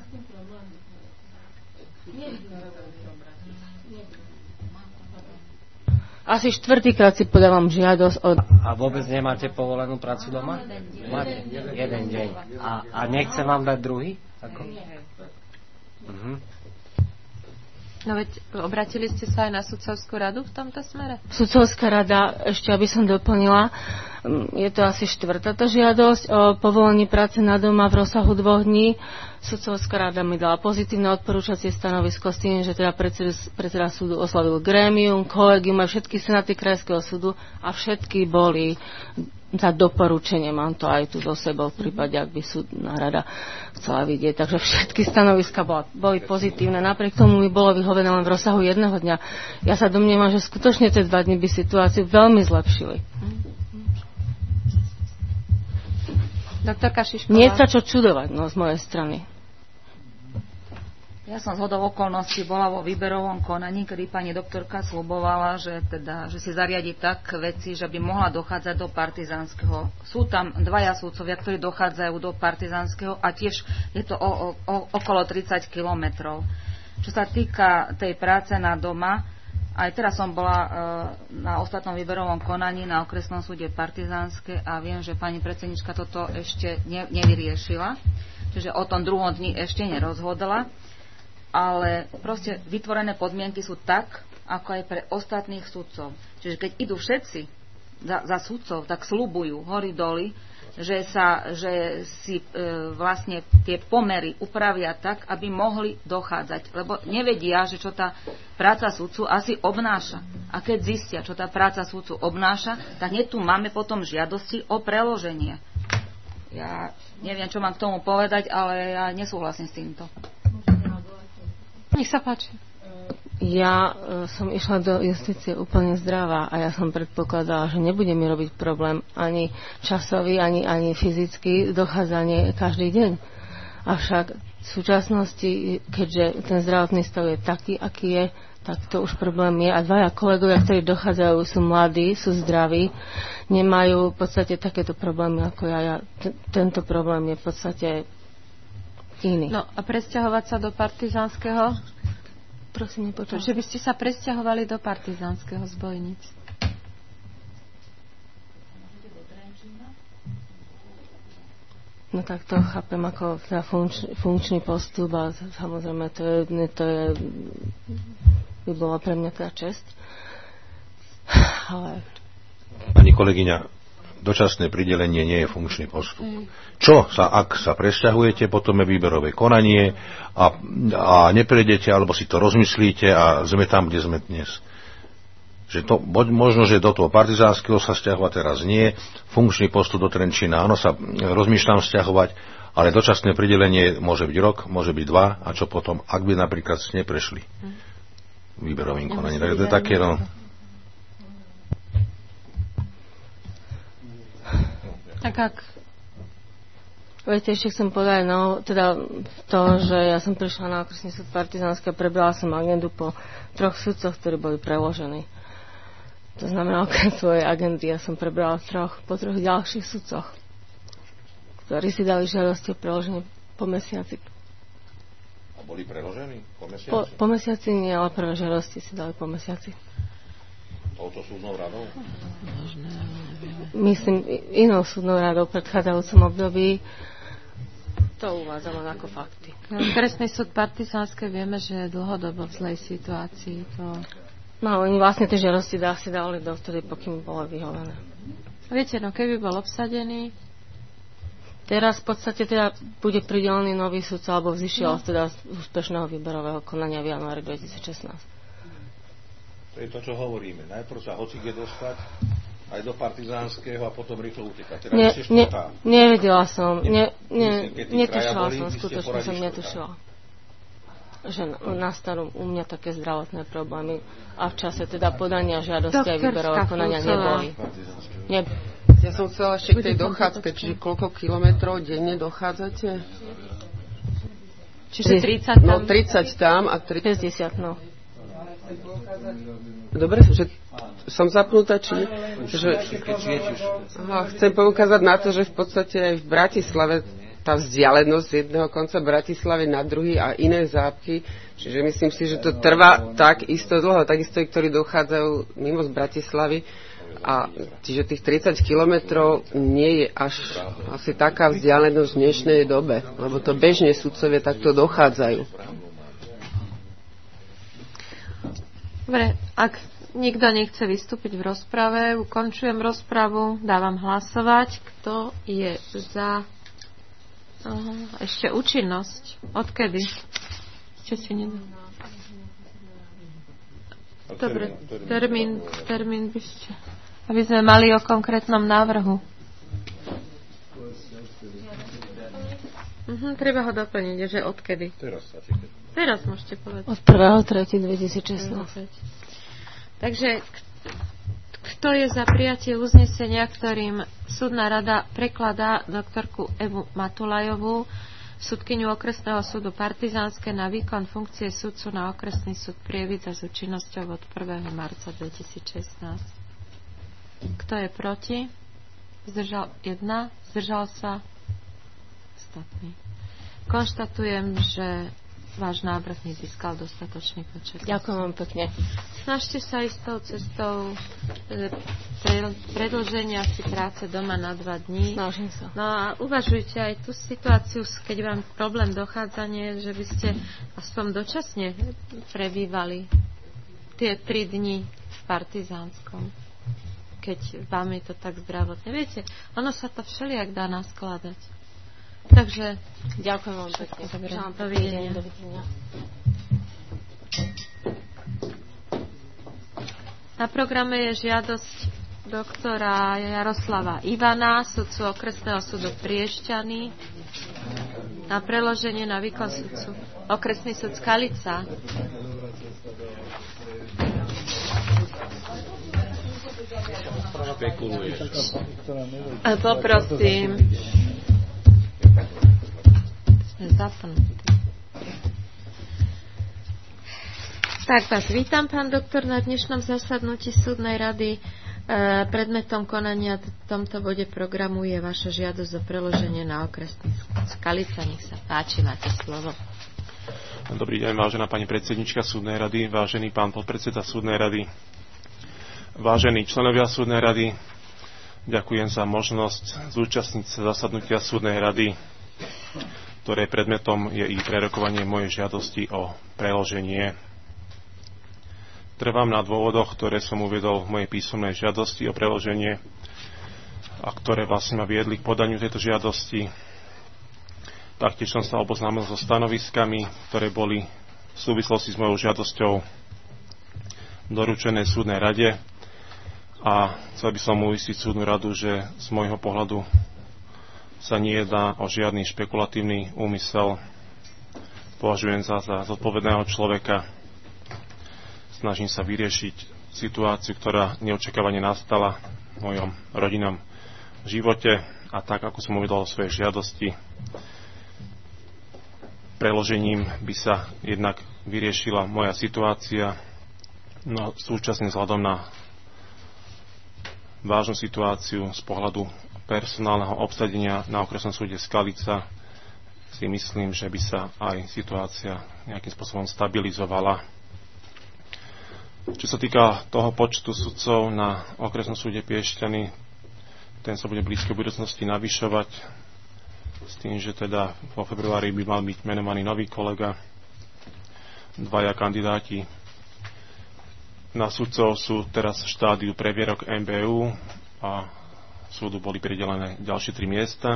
Asi štvrtýkrát si podávam žiadosť od... A vôbec nemáte povolenú prácu doma? Máte? Jeden deň. A, a nechce vám dať druhý? Ako? Mhm. No veď obratili ste sa aj na sudcovskú radu v tomto smere? Sudcovská rada, ešte aby som doplnila, je to asi štvrtá tá žiadosť o povolení práce na doma v rozsahu dvoch dní. Sudcovská rada mi dala pozitívne odporúčacie stanovisko s tým, že teda predseda, predseda súdu oslovil grémium, kolegium a všetky senáty krajského súdu a všetky boli za doporučenie, mám to aj tu do sebou v prípade, ak by súdna rada chcela vidieť. Takže všetky stanoviska bola, boli pozitívne. Napriek tomu mi bolo vyhovené len v rozsahu jedného dňa. Ja sa domnievam, že skutočne tie dva dni by situáciu veľmi zlepšili. Doktorka Šišková. Nie sa čo čudovať, no, z mojej strany. Ja som zhodou okolností bola vo výberovom konaní, kedy pani doktorka sľubovala, že, teda, že si zariadi tak veci, že by mohla dochádzať do partizánskeho. Sú tam dvaja súdcovia, ktorí dochádzajú do partizánskeho a tiež je to o, o, okolo tridsať kilometrov. Čo sa týka tej práce na doma, aj teraz som bola e, na ostatnom výberovom konaní na okresnom súde partizánske a viem, že pani predsednička toto ešte ne, nevyriešila, čiže o tom druhom dni ešte nerozhodla. Ale proste vytvorené podmienky sú tak, ako aj pre ostatných sudcov. Čiže keď idú všetci za, za sudcov, tak sľubujú hory doly, že, sa, že si e, vlastne tie pomery upravia tak, aby mohli dochádzať. Lebo nevedia, že čo tá práca sudcu asi obnáša. A keď zistia, čo tá práca sudcu obnáša, tak nie tu máme potom žiadosti o preloženie. Ja neviem, čo mám k tomu povedať, ale ja nesúhlasím s týmto. Nech sa páči. Ja e, som išla do justície úplne zdravá a ja som predpokladala, že nebude mi robiť problém ani časový, ani, ani fyzický dochádzanie každý deň. Avšak v súčasnosti, keďže ten zdravotný stav je taký, aký je, tak to už problém je. A dvaja kolegovia, ktorí dochádzajú, sú mladí, sú zdraví, nemajú v podstate takéto problémy ako ja. ja t- tento problém je v podstate iný. No a presťahovať sa do partizánskeho? Prosím, nepočuť. Že by ste sa presťahovali do partizánskeho z Bojnic. No tak to chápem ako teda funkč, funkčný postup a samozrejme to je, to je by bola pre mňa teda česť. Ale... Pani kolegyňa, dočasné pridelenie nie je funkčný postup. Čo sa, ak sa presťahujete, potom je výberové konanie a, a neprejdete, alebo si to rozmyslíte a sme tam, kde sme dnes. Že to, možno, že do toho partizánskeho sa sťahovať teraz nie, funkčný postup do Trenčína, áno, sa rozmýšľam sťahovať, ale dočasné pridelenie môže byť rok, môže byť dva, a čo potom, ak by napríklad neprešli výberovým konaním. Takže to je také, no... Tak ak... Viete, ešte chcem povedať, no, teda to, že ja som prišla na okresný súd partizánske a prebrala som agendu po troch sudcoch, ktorí boli preložení. To znamená, okrem svojej agendy ja som prebrala troch, po troch ďalších sudcoch, ktorí si dali žiadosti o preloženie po mesiaci. A boli preložení po mesiaci? Po, po mesiaci nie, ale prvé žiadosti si dali po mesiaci. Touto súdnou radou? Myslím, inou súdnou radou v predchádzajúcom období. To uvádzam len ako fakty. Okresný súd partizánske vieme, že je dlhodobo v zlej situácii. To... No, oni vlastne tie žiadosti dá si dali dovtedy, pokým bolo vyhovené. Viete, no keby bol obsadený... Teraz v podstate teda bude pridelený nový sudca, alebo vzýšiel no. teda z úspešného výberového konania v januári dvetisícšestnásť. To je to, čo hovoríme. Najprv sa hocike dostať, aj do Partizánskeho a potom rýchlo utekať. Teda ne, ne, nevedela som, ne, ne, Myslím, netušila boli, som, skutočne som netušila, že nastanú u mňa také zdravotné problémy a v čase teda podania žiadosti aj výberového konania neboli. Ne, Ja som chcela ešte k tej dochádzke, čiže koľko kilometrov denne dochádzate? Čiže tridsať tam? No, tridsať tam a tridsať... šesťdesiat, no. Dobre, že som zapnutá, či... Že... Aha, chcem poukázať na to, že v podstate aj v Bratislave tá vzdialenosť z jedného konca Bratislavy na druhý a iné zápky, čiže myslím si, že to trvá tak isto dlho, takisto i ktorí dochádzajú mimo z Bratislavy, a čiže tých tridsať kilometrov nie je až asi taká vzdialenosť v dnešnej dobe, lebo to bežne sudcovia takto dochádzajú. Dobre, ak nikto nechce vystúpiť v rozprave, ukončujem rozpravu, dávam hlasovať. Kto je za... Aha, ešte účinnosť. Odkedy? Ešte si nedá. Dobre, termín, termín by ste... Aby sme mali o konkrétnom návrhu. Mhm, treba ho doplniť, že odkedy? Teraz. Teraz môžete povedať. Od prvého tretieho dvetisícšestnásť. Takže kto je za prijatie uznesenia, ktorým súdna rada prekladá doktorku Evu Matulajovú, sudkyňu okresného súdu Partizánske, na výkon funkcie sudcu na okresný súd Prievidza s účinnosťou od prvého marca dvetisícšestnásť. Kto je proti? Zdržal jedna. Zdržal sa ostatný. Konštatujem, že váš návrh nezískal dostatočný počet. Ďakujem vám pekne. Snažte sa ísť tou cestou predĺženia si práce doma na dva dní. Snažím sa. No a uvažujte aj tú situáciu, keď vám problém dochádzanie, že by ste aspoň dočasne prebývali tie tri dni v Partizánskom, keď vám je to tak zdravotne. Viete, ono sa to všelijak dá naskladať. Takže ďakujem vám pekne. Dovidenia. Na programe je žiadosť doktora Jaroslava Ivana, sudcu okresného súdu Priešťany, na preloženie na výkon sudcu okresný súd Skalica. Poprosím. Zapnutý. Tak vás vítam, pán doktor, na dnešnom zasadnutí súdnej rady. E, predmetom konania v tomto bode programu je vaša žiadosť o preloženie na okresný súd Skalica. Nech sa páči, máte slovo. Dobrý deň, vážená pani predsednička súdnej rady, vážený pán podpredseda súdnej rady, vážení členovia súdnej rady, ďakujem za možnosť zúčastniť sa zasadnutia súdnej rady, ktoré predmetom je i prerokovanie mojej žiadosti o preloženie. Trvám na dôvodoch, ktoré som uviedol v mojej písomnej žiadosti o preloženie a ktoré vlastne ma viedli k podaniu tejto žiadosti. Taktiež som sa oboznámil so stanoviskami, ktoré boli v súvislosti s mojou žiadosťou doručené súdnej rade a chcel by som uistiť súdnu radu, že z môjho pohľadu sa nie jedná o žiadny špekulatívny úmysel. Považujem sa za zodpovedného človeka. Snažím sa vyriešiť situáciu, ktorá neočakávane nastala v mojom rodinnom živote a tak, ako som uvedol o svojej žiadosti, preložením by sa jednak vyriešila moja situácia, no súčasne vzhľadom na vážnu situáciu z pohľadu personálneho obsadenia na okresnom súde Skalica si myslím, že by sa aj situácia nejakým spôsobom stabilizovala. Čo sa týka toho počtu sudcov na okresnom súde Piešťany, ten sa bude v blízkej budúcnosti navyšovať s tým, že teda vo februári by mal byť menovaný nový kolega. Dvaja kandidáti na sudcov sú teraz v štádiu previerok em bé ú a súdu boli pridelené ďalšie tri miesta.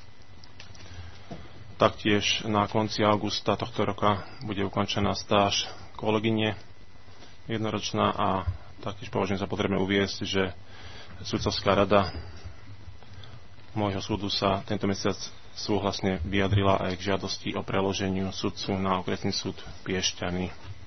Taktiež na konci augusta tohto roka bude ukončená stáž kolegyne jednoročná a taktiež považujem za potrebné uviesť, že Sudcovská rada môjho súdu sa tento mesiac súhlasne vyjadrila aj k žiadosti o preloženiu sudcu na okresný súd Piešťany.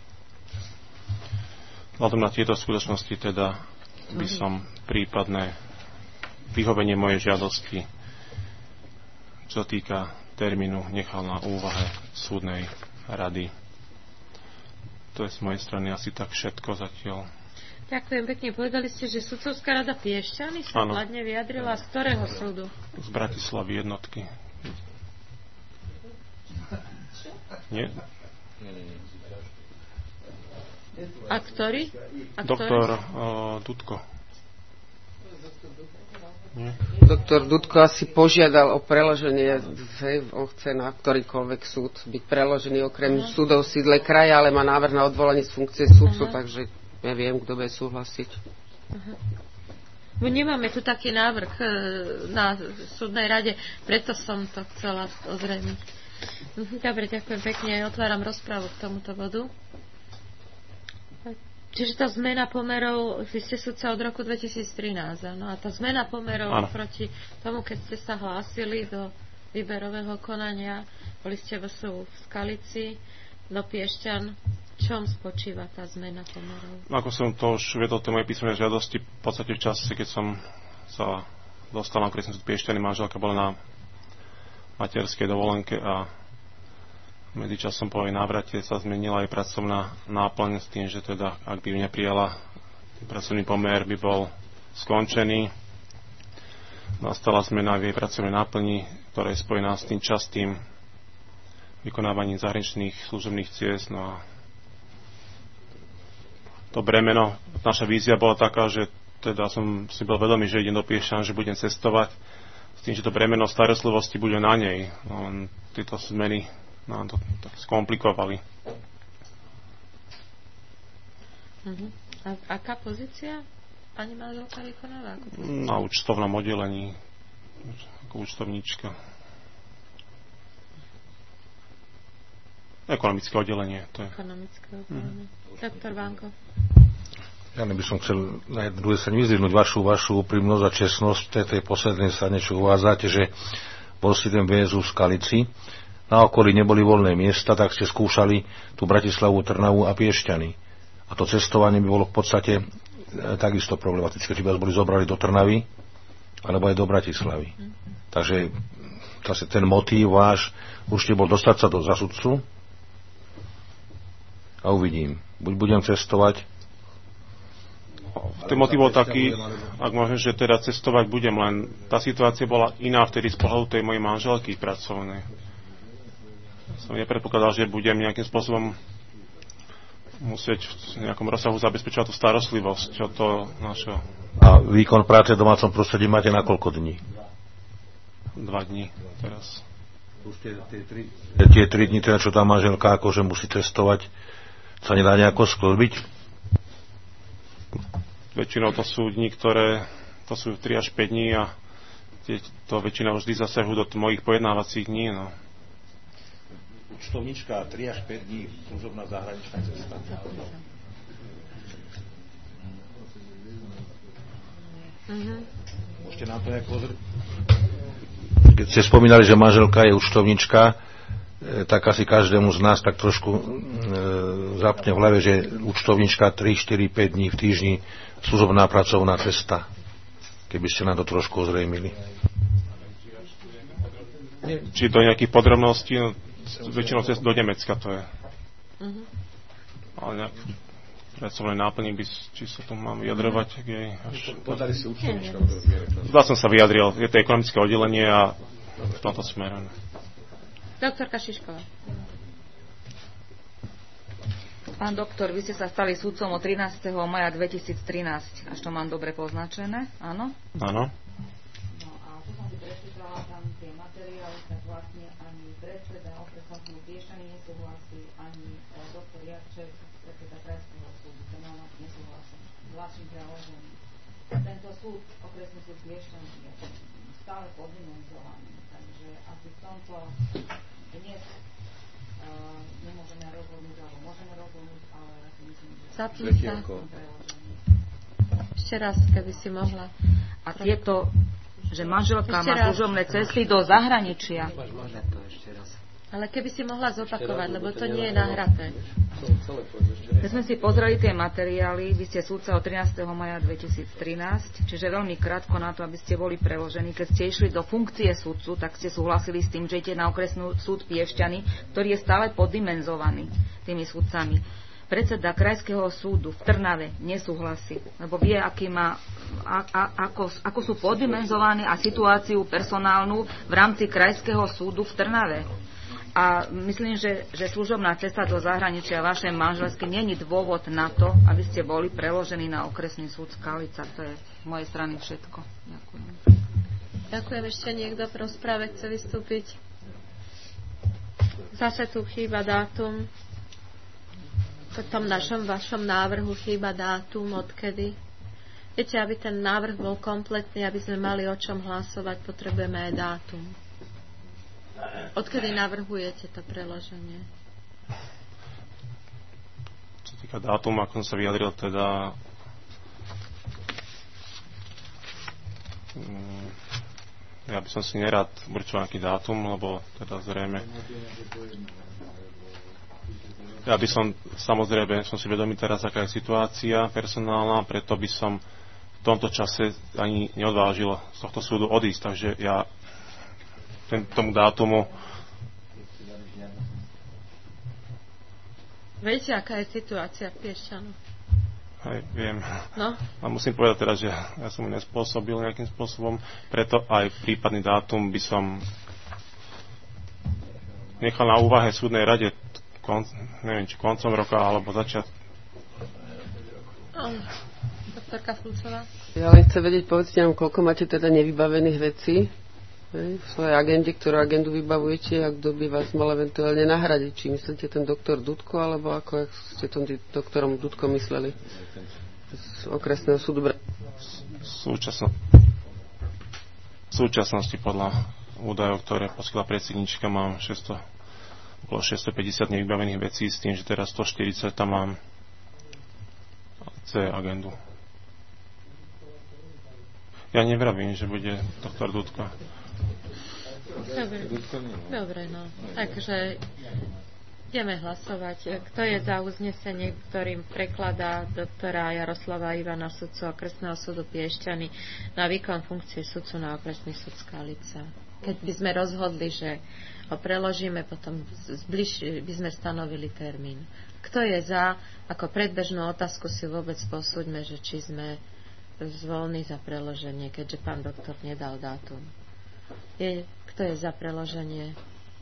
Vzhľadom na tieto skutočnosti teda by som prípadné vyhovenie mojej žiadosti, čo sa týka termínu, nechal na úvahe súdnej rady. To je z mojej strany asi tak všetko zatiaľ. Ďakujem pekne. Povedali ste, že Sudcovská rada Piešťany sa kladne vyjadrila z ktorého súdu? Z Bratislavy jednotky. Nie? A ktorý? A Doktor uh, Dudko. Nie? Doktor Dudko asi požiadal o preloženie, hej, on chce na ktorýkoľvek súd byť preložený okrem uh-huh. súdov v sídle kraja, ale má návrh na odvolanie z funkcie súdcu, uh-huh. takže neviem, kto bude súhlasiť. Uh-huh. My nemáme tu taký návrh na súdnej rade, preto som to chcela ozrejmiť. Dobre, ďakujem pekne. Otváram rozprávu k tomuto bodu. Čiže tá zmena pomerov, vy ste sudca od roku dvetisíctrinásť, no a tá zmena pomerov ano. Proti tomu, keď ste sa hlásili do výberového konania, boli ste v Skalici, do Piešťan, čom spočíva tá zmena pomerov? Ako som to už vedol tej mojej písomnej žiadosti, v podstate v čase, keď som sa dostal na okresný súd Piešťany, manželka bola na materskej dovolenke a medzičasom po jej návrate sa zmenila aj pracovná náplň s tým, že teda ak by ju neprijala, pracovný pomer by bol skončený. Nastala zmena v jej pracovnej náplni, ktorá je spojená s tým častým vykonávaním zahraničných služobných ciest. No a to bremeno, naša vízia bola taká, že teda som si bol vedomý, že idem do Piešťan, že budem cestovať s tým, že to bremeno starostlivosti bude na nej. No, tieto zmeny nám to tak skomplikovali. Uh-huh. A aká pozícia pani manželka vykonáva? Na účtovnom oddelení ako účtovníčka. Ekonomické oddelenie. To je. Ekonomické oddelenie. Uh-huh. Doktor Vánko. Ja by som chcel na jednu druhej strane vyzdvihnúť vašu, vašu úprimnosť a čestnosť. V tej poslednej strane, čo uvádzate, že bol si ten väzu v Skalici, na okolí neboli voľné miesta, tak ste skúšali tú Bratislavu, Trnavu a Piešťany. A to cestovanie by bolo v podstate e, takisto problematické, či by vás boli zobrali do Trnavy, alebo aj do Bratislavy. Mm-hmm. Takže zase ten motív váš určite bol dostať sa do zasudcu a uvidím. Buď budem cestovať. Ten motív bol taký, ak môžem, že teda cestovať budem, len tá situácia bola iná vtedy z pohľadu tej mojej manželky pracovnej. Som nepredpokladal, že budem nejakým spôsobom musieť v nejakom rozsahu zabezpečovať tú starostlivosť od toho našeho. A výkon práce v domácom prostredí máte na koľko dní? Dva dní teraz. Už tie, tie, tri, tie tri dní, teda čo tá manželka akože musí cestovať, sa nedá nejako sklbiť? Väčšinou to sú dní, ktoré to sú tri až päť dní a tie, to väčšinou vždy zasahujú do mojich pojednávacích dní. No. Účtovníčka tri až päť dní, služobná zahraničná cesta. Mm-hmm. Môžete nám to nejak pozrieť? Keď ste spomínali, že manželka je účtovníčka, e, tak asi každému z nás tak trošku e, zapne v hlave, že účtovníčka tri, štyri, päť dní v týždni, služobná pracovná cesta. Keby ste nám to trošku ozrejmili. Či do nejakých podrobností, no, väčšinou cez do Nemecka to je. Uh-huh. Ale nejak pracovné náplní, by, či sa to mám vyjadrovať. Jej, až... Podali si účtovníčka. Zdá som sa vyjadril. Je to ekonomické oddelenie a v tomto smere. Doktorka Šišková. Pán doktor, vy ste sa stali sudcom od trinásteho mája dvetisíctrinásť. Až to mám dobre poznačené, áno? Áno. No a tu som si prečítala tam tie materiály, tak vlastne ani predseda okresného súdu Piešťany nesúhlasí, ani doktor Jarček, predseda krajského súdu, ten mám nesúhlasí s vašim preložením. Tento súd, okresný súd Piešťany, je stále poddimenzovaný, takže asi v tomto dnes uh, nemôžeme rozhodnúť, alebo môžeme rozhodnúť, ale ja si myslím, že... Zapni sa. Ešte raz, keby si mohla. A tieto, že manželka má služobné cesty do zahraničia. Ale keby si mohla zopakovať, lebo to nie je nahraté. Keď sme si pozreli tie materiály, vy ste súdca od trinásteho mája dvetisíctrinásť, čiže veľmi krátko na to, aby ste boli preložení. Keď ste išli do funkcie súdcu, tak ste súhlasili s tým, že idete na okresný súd Piešťany, ktorý je stále poddimenzovaný tými súdcami. Predseda Krajského súdu v Trnave nesúhlasí, lebo vie, aký má, a, a, ako, ako sú poddimenzovaní a situáciu personálnu v rámci Krajského súdu v Trnave. A myslím, že, že služobná cesta do zahraničia vašej manželskej nie je dôvod na to, aby ste boli preložení na okresný súd Skalica. To je z mojej strany všetko. Ďakujem. Ďakujem. Ešte niekto v rozprave chce vystúpiť? Zase tu chýba dátum. V tom našom vašom návrhu chýba dátum, odkedy. Viete, aby ten návrh bol kompletný, aby sme mali o čom hlasovať, potrebujeme aj dátum. Odkedy navrhujete to preloženie? Čo týka dátum, ako som sa vyjadril, teda ja by som si nerád určil nejaký dátum, lebo teda zrejme ja by som, samozrejme, som si vedomý teraz, aká je situácia personálna, preto by som v tomto čase ani neodvážil z tohto súdu odísť, takže ja ten, tomu dátumu. Viete, aká je situácia v Piešťanoch? Hej, viem. No? A musím povedať teraz, že ja som mu nespôsobil nejakým spôsobom, preto aj prípadný dátum by som nechal na úvahe súdnej rade, kon, neviem, či koncom roka, alebo začiat. Oh, doktorka Fulcová? Ja len chcem vedieť, povedzte nám, koľko máte teda nevybavených vecí v svojej agende, ktorú agendu vybavujete a kto by vás mal eventuálne nahradiť. Či myslíte ten doktor Dudko, alebo ako ste tom doktorom Dudko mysleli z okresného súdu? Súčasno, v súčasnosti podľa údajov, ktoré poskytla predsednička, mám šesťsto, okolo šesťstopäťdesiat nevybavených vecí, s tým, že teraz stoštyridsať tam mám C agendu. Ja nevravím, že bude doktor Dudko. Dobre, Dobre no. Takže ideme hlasovať. Kto je za uznesenie, ktorým prekladá doktora Jaroslava Ivana, sudcu okresného súdu Piešťany, na výkon funkcie sudcu na okresný súd Skalica? Keď by sme rozhodli, že ho preložíme, potom zbliž, by sme stanovili termín. Kto je za, ako predbežnú otázku si vôbec posúďme, že či sme zvolní za preloženie, keďže pán doktor nedal dátum. Je, kto je za preloženie?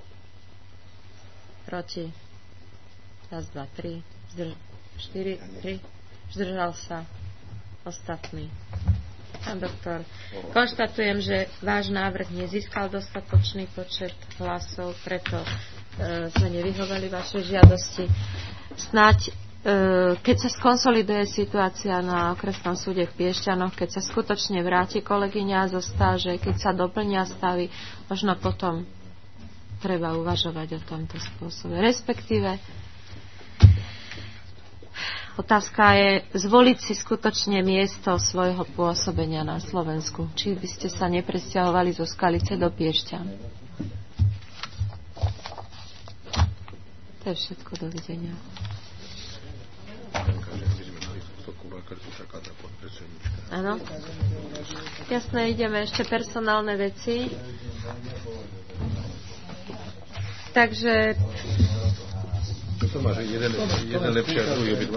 Proti? Raz, dva, tri. Zdrž, štyri, tri. Zdržal sa. Ostatný. Pán doktor, konštatujem, že váš návrh nezískal dostatočný počet hlasov, preto e, sme nevyhoveli vašej žiadosti. Snáď keď sa skonsoliduje situácia na okresnom súde v Piešťanoch, keď sa skutočne vráti kolegyňa zo stáže, keď sa doplnia stavy, možno potom treba uvažovať o tomto spôsobe. Respektíve otázka je zvoliť si skutočne miesto svojho pôsobenia na Slovensku. Či by ste sa nepresťahovali zo Skalice do Piešťan. To je všetko. Dovidenia. Áno. Jasné, ideme ešte personálne veci. Takže to máš jeden, jeden lepší a druhý obidva.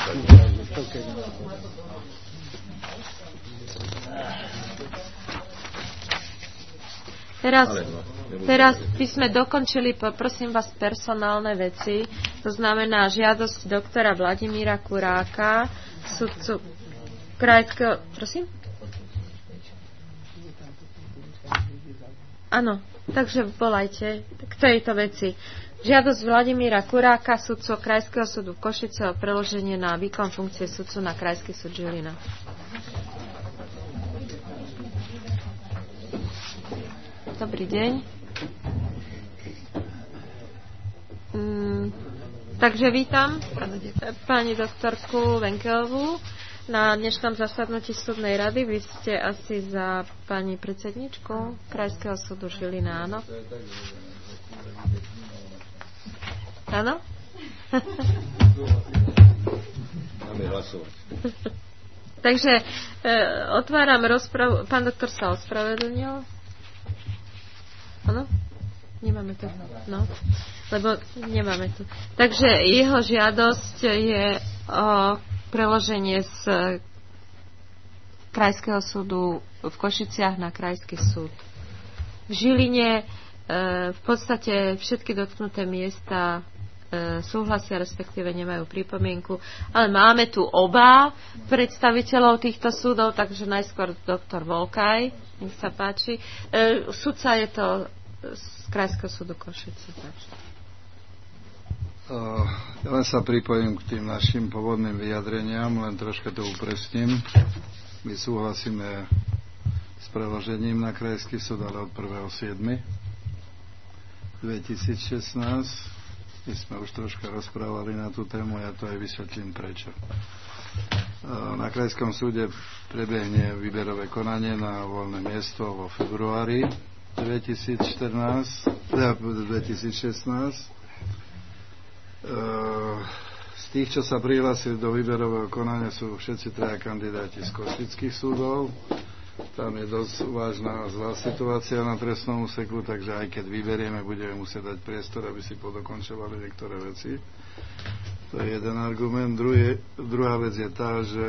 Teraz, teraz by sme dokončili, poprosím vás, personálne veci. To znamená žiadosť doktora Vladimíra Kuráka, sudcu krajského... Prosím? Áno, takže volajte k tejto veci. Žiadosť Vladimíra Kuráka, sudcu Krajského súdu v Košice, o preloženie na výkon funkcie sudcu na Krajský súd Žilina. Dobrý deň. Mm, takže vítam pani doktorku Venkelovú. na dnešnom zasadnutí súdnej rady. Vy ste asi za pani predsedničku Krajského súdu Žilina, áno? Áno? Máme hlasovať. Takže e, otváram rozpravu. Pán doktor sa ospravedlnil. Áno? Nemáme tu. No. Lebo nemáme tu. Takže jeho žiadosť je o preloženie z Krajského súdu v Košiciach na Krajský súd v Žiline. V podstate všetky dotknuté miesta súhlasia, respektíve nemajú pripomienku, ale máme tu oba predstaviteľov týchto súdov, takže najskôr doktor Volkaj, nech sa páči. Sudca je to z Krajského súdu Košice. Ja len sa pripojím k tým našim pôvodným vyjadreniam, len troška to upresním. My súhlasíme s preložením na Krajský súd, ale od prvého júla dvetisícšestnásť. My sme už troška rozprávali na tú tému, ja to aj vysvetlím prečo. Na Krajskom súde prebehne výberové konanie na voľné miesto vo februári dvetisícšestnásť. Z tých, čo sa prihlásili do výberového konania, sú všetci traja kandidáti z košických súdov. Tam je dosť vážna zlá situácia na trestnom úseku, takže aj keď vyberieme, budeme musieť dať priestor, aby si podokončovali niektoré veci. To je jeden argument. Druhý, druhá vec je tá, že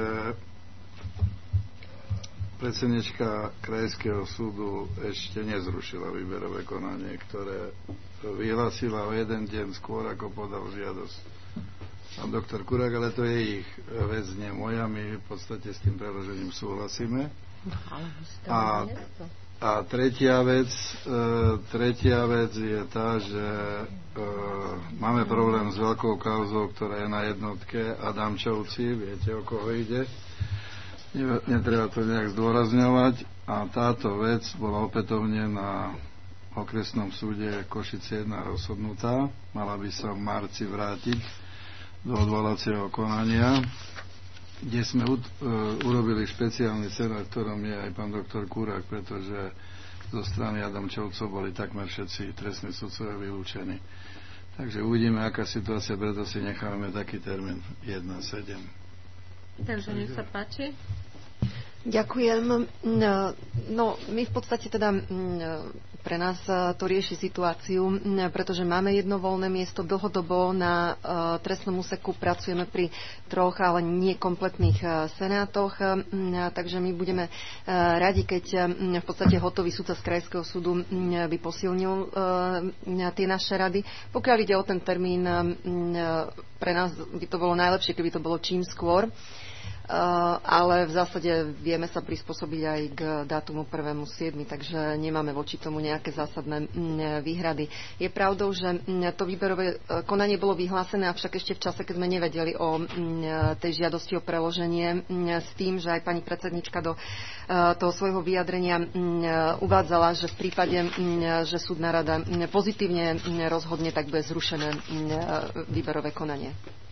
predsednička Krajského súdu ešte nezrušila výberové konanie, ktoré vyhlásila o jeden deň skôr, ako podal žiadosť pán doktor Kurák, ale to je ich vec, nie moja. My v podstate s tým preložením súhlasíme. A, a tretia vec e, tretia vec je tá, že e, máme problém s veľkou kauzou, ktorá je na jednotke Adamčovci, viete, o koho ide. Netreba to nejak zdôrazňovať. A táto vec bola opätovne na okresnom súde Košice jedna rozhodnutá. Mala by sa v marci vrátiť do odvolacieho konania, kde sme uh, urobili špeciálny senát, v ktorom je aj pán doktor Kurák, pretože zo strany Adamčovcov boli takmer všetci trestní sudcovia vylúčení. Takže uvidíme, aká situácia, preto si necháme taký termín jeden sedem. Takže nech sa páči. Ďakujem. No, my v podstate teda pre nás to rieši situáciu, pretože máme jedno voľné miesto dlhodobo na trestnom úseku, pracujeme pri troch, ale nie kompletných senátoch, takže my budeme radi, keď v podstate hotový sudca z Krajského súdu by posilnil tie naše rady. Pokiaľ ide o ten termín, pre nás by to bolo najlepšie, keby to bolo čím skôr. Uh, ale v zásade vieme sa prispôsobiť aj k dátumu prvého siedmeho takže nemáme voči tomu nejaké zásadné mm, výhrady. Je pravdou, že mm, to výberové konanie bolo vyhlásené, avšak ešte v čase, keď sme nevedeli o mm, tej žiadosti o preloženie, mm, s tým, že aj pani predsednička do uh, toho svojho vyjadrenia mm, uvádzala, že v prípade, mm, že súdna rada mm, pozitívne mm, rozhodne, tak bude zrušené mm, výberové konanie.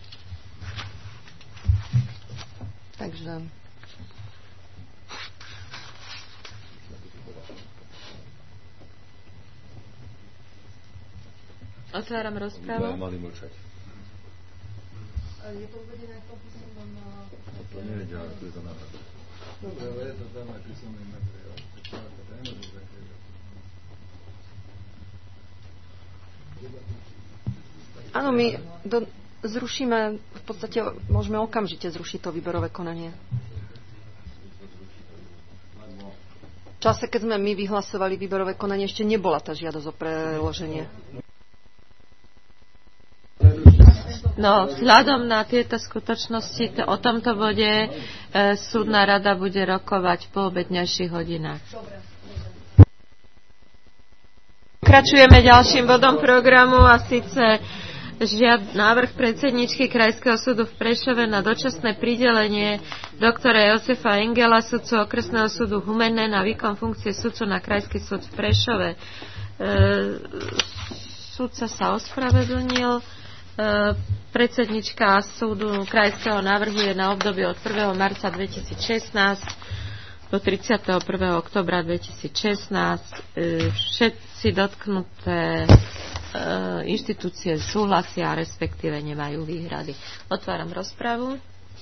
Takže otváram rozprávu. Mali mlčať. Je to uvedené v tom písomnom... To nevedia, ale to je to návrh. Dobre, je to tam aj písomný materiál. Áno, my do, zrušíme, v podstate môžeme okamžite zrušiť to výberové konanie. V čase, keď sme my vyhlasovali výberové konanie, ešte nebola tá žiadosť o preloženie. No, vzhľadom na tieto skutočnosti, to, o tomto bode e, súdna rada bude rokovať v poobedňajších hodinách. Pokračujeme ďalším bodom programu a síce žiad návrh predsedničky Krajského súdu v Prešove na dočasné pridelenie doktora Jozefa Engela, sudcu okresného súdu Humenné, na výkon funkcie sudcu na Krajský súd v Prešove. E, sudca sa ospravedlnil. Predsednička súdu krajského navrhuje na obdobie od prvého marca dvetisícšestnásť do tridsiateho prvého októbra dvetisícšestnásť. Všetci dotknuté inštitúcie súhlasia, respektíve nemajú výhrady. Otváram rozpravu.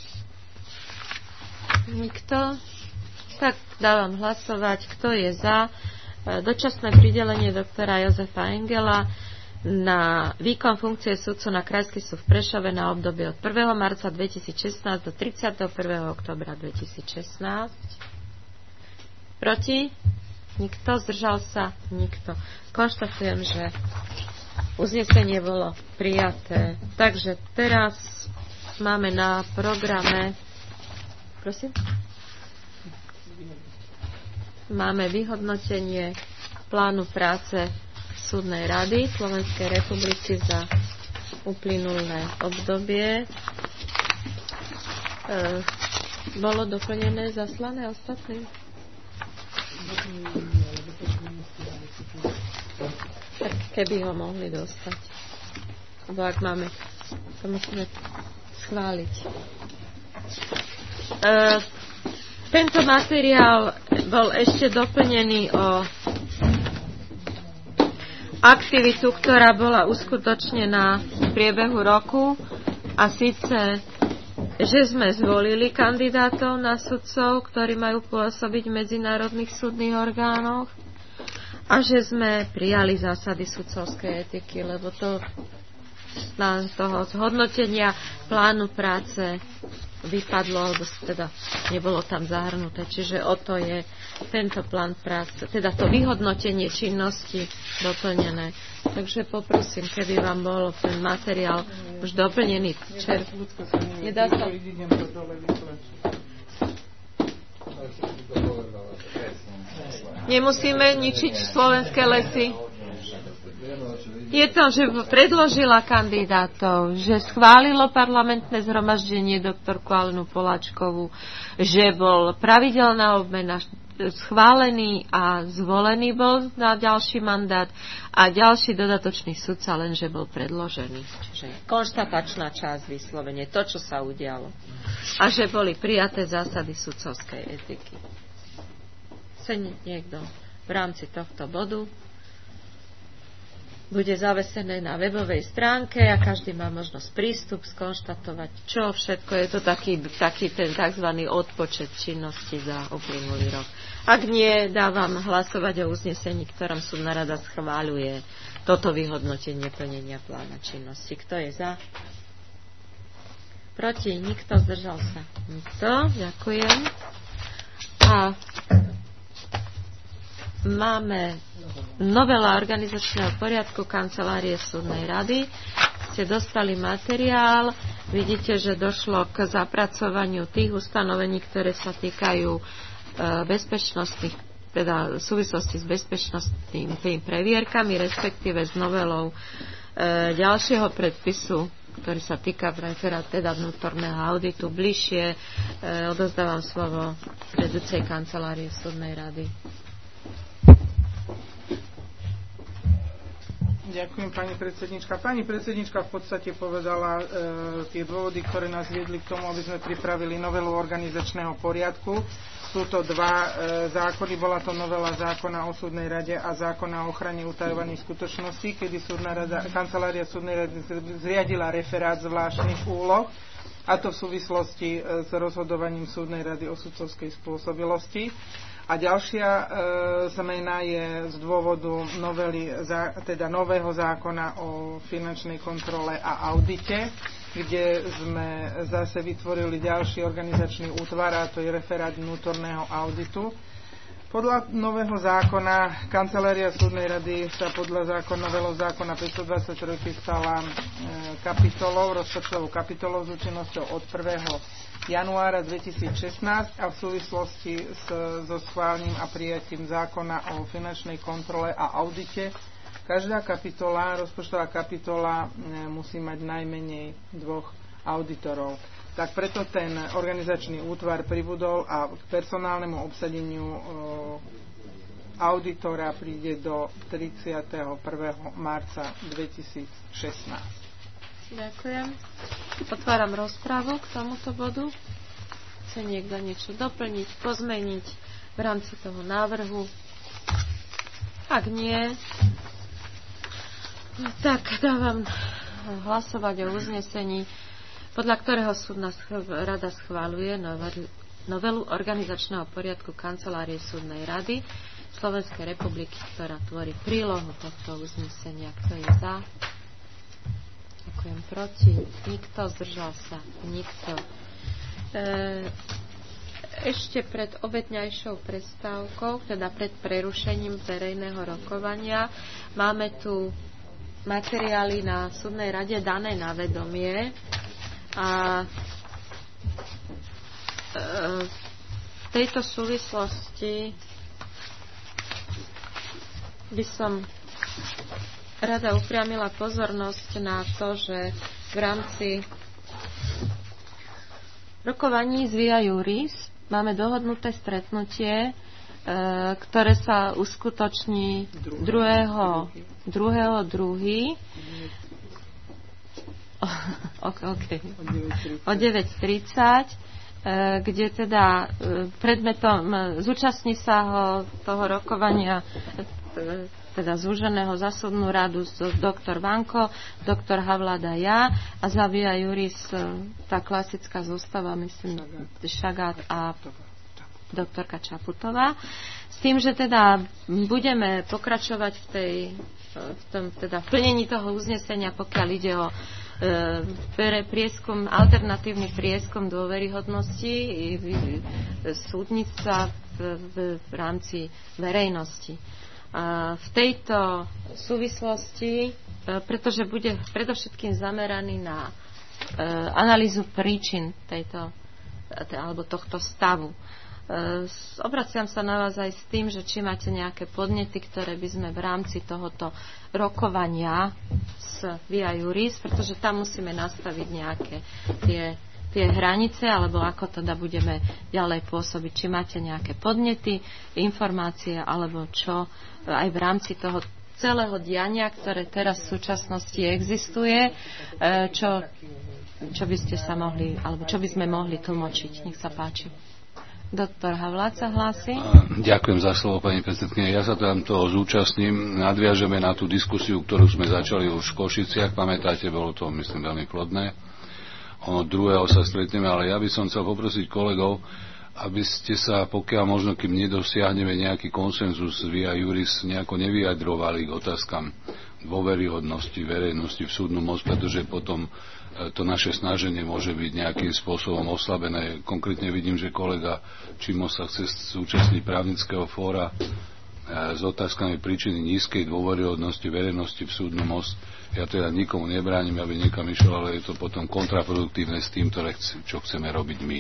Nikto? Tak dávam hlasovať. Kto je za dočasné pridelenie doktora Jozefa Engela na výkon funkcie sudcu na Krajský súd v Prešove na obdobie od prvého marca dvetisícšestnásť do tridsiateho prvého októbra dvetisícšestnásť. Proti? Nikto? Zdržal sa? Nikto. Konštatujem, že uznesenie bolo prijaté. Takže teraz máme na programe... Prosím? Máme vyhodnotenie plánu práce Súdnej rady Slovenskej republiky za uplynulé obdobie. E, bolo doplnené, zaslané ostatným? Tak keby ho mohli dostať. Lebo ak máme, to musíme schváliť. E, tento materiál bol ešte doplnený o aktivitu, ktorá bola uskutočnená v priebehu roku, a síce, že sme zvolili kandidátov na sudcov, ktorí majú pôsobiť v medzinárodných súdnych orgánoch, a že sme prijali zásady sudcovskej etiky, lebo to z toho zhodnotenia plánu práce vypadlo, alebo teda nebolo tam zahrnuté. Čiže o to je tento plán práce, teda to vyhodnotenie činnosti doplnené. Takže poprosím, keby vám bolo ten materiál už doplnený včer. Nedá sa? Nemusíme ničiť slovenské lesy. Je to, že predložila kandidátov, že schválilo parlamentné zhromaždenie doktorku Alenu Poláčkovú, že bol pravidelná obmena, schválený a zvolený bol na ďalší mandát a ďalší dodatočný sudca, lenže bol predložený. Čiže konštatačná časť vyslovene, to, čo sa udialo. A že boli prijaté zásady sudcovskej etiky. Chce niekto v rámci tohto bodu? Bude zavesené na webovej stránke a každý má možnosť prístup, skonštatovať, čo všetko. Je to taký, taký ten tzv. Odpočet činnosti za uplynulý rok. Ak nie, dávam hlasovať o uznesení, ktorom súdna rada schváľuje toto vyhodnotenie plnenia plána činnosti. Kto je za? Proti? Nikto? Zdržal sa? Nikto? Ďakujem. A máme novela organizačného poriadku Kancelárie súdnej rady. Ste dostali materiál. Vidíte, že došlo k zapracovaniu tých ustanovení, ktoré sa týkajú bezpečnostných, teda v súvislosti s bezpečnostnými previerkami, respektíve s novelou e, ďalšieho predpisu, ktorý sa týka referát, teda vnútorného auditu. Bližšie e, odozdávam slovo vedúcej Kancelárie súdnej rady. Ďakujem, pani predsednička. Pani predsednička v podstate povedala e, tie dôvody, ktoré nás viedli k tomu, aby sme pripravili novelu organizačného poriadku. Sú to dva e, zákony. Bola to novela zákona o súdnej rade a zákona o ochrane utajovaných skutočností, kedy súdna rada, Kancelária súdnej rady zriadila referát zvláštnych úloh, a to v súvislosti e, s rozhodovaním súdnej rady o sudcovskej spôsobilosti. A ďalšia e, zmena je z dôvodu novely, za, teda nového zákona o finančnej kontrole a audite, kde sme zase vytvorili ďalší organizačný útvar, a to je referát vnútorného auditu. Podľa nového zákona Kancelária súdnej rady sa podľa zákona, novelou zákona päťstodvadsaťtri stala e, kapitolou, rozpočtovou kapitolou s účinnosťou od prvého januára dvetisícšestnásť a v súvislosti s, so schválením a prijatím zákona o finančnej kontrole a audite každá kapitola, rozpočtová kapitola e, musí mať najmenej dvoch auditorov. Tak preto ten organizačný útvar pribudol a k personálnemu obsadeniu e, auditora príde do tridsiateho prvého marca dvetisícšestnásť. Ďakujem. Otváram rozprávu k tomuto bodu. Chce niekto niečo doplniť, pozmeniť v rámci toho návrhu? Ak nie, tak dávam hlasovať o uznesení, podľa ktorého súdna rada schváľuje novelu organizačného poriadku Kancelárie súdnej rady Slovenskej republiky, ktorá tvorí prílohu tohto uznesenia. Kto je za? Ďakujem. Proti? Nikto. Zdržal sa? Nikto. E, ešte pred obedňajšou prestávkou, teda pred prerušením verejného rokovania, máme tu materiály na súdnej rade dané na vedomie a e, v tejto súvislosti by som rada upriamila pozornosť na to, že v rámci rokovaní z Via Juris máme dohodnuté stretnutie, e, ktoré sa uskutoční druhého druhý okay. o deväť tridsať, e, kde teda e, predmetom zúčastní sa ho toho rokovania e, teda zúženého za súdnu radu doktor Vanko, doktor Havlada ja a za Via Juris tá klasická zostava, myslím, Šagát a doktorka Čaputová. S tým, že teda budeme pokračovať v, tej, v tom teda plnení toho uznesenia, pokiaľ ide o e, prieskum, alternatívny prieskum dôveryhodnosti súdnictva v, v, v rámci verejnosti. V tejto súvislosti, pretože bude predovšetkým zameraný na analýzu príčin tejto, alebo tohto stavu. Obraciam sa na vás aj s tým, že či máte nejaké podnety, ktoré by sme v rámci tohoto rokovania s Via Juris, pretože tam musíme nastaviť nejaké tie tie hranice, alebo ako teda budeme ďalej pôsobiť. Či máte nejaké podnety, informácie, alebo čo aj v rámci toho celého diania, ktoré teraz v súčasnosti existuje, čo, čo by ste sa mohli, alebo čo by sme mohli tlmočiť. Nech sa páči. Doktor Havlát sa hlási. Ďakujem za slovo, pani predsedkynia. Ja sa tam toho zúčastním. Nadviažeme na tú diskusiu, ktorú sme začali už v Košiciach. Pamätáte, bolo to, myslím, veľmi plodné. Od druhého sa stretneme, ale ja by som chcel poprosiť kolegov, aby ste sa, pokiaľ možno, kým nedosiahneme nejaký konsenzus Via Juris, nejako nevyjadrovali k otázkam dôveryhodnosti verejnosti v súdnu moc, pretože potom to naše snaženie môže byť nejakým spôsobom oslabené. Konkrétne vidím, že kolega Čimo sa chce zúčastniť právnického fóra s otázkami príčiny nízkej dôveryhodnosti verejnosti v súdnu moc. Ja teda nikomu nebránim, aby niekam išiel, ale je to potom kontraproduktívne s tým, čo chceme robiť my.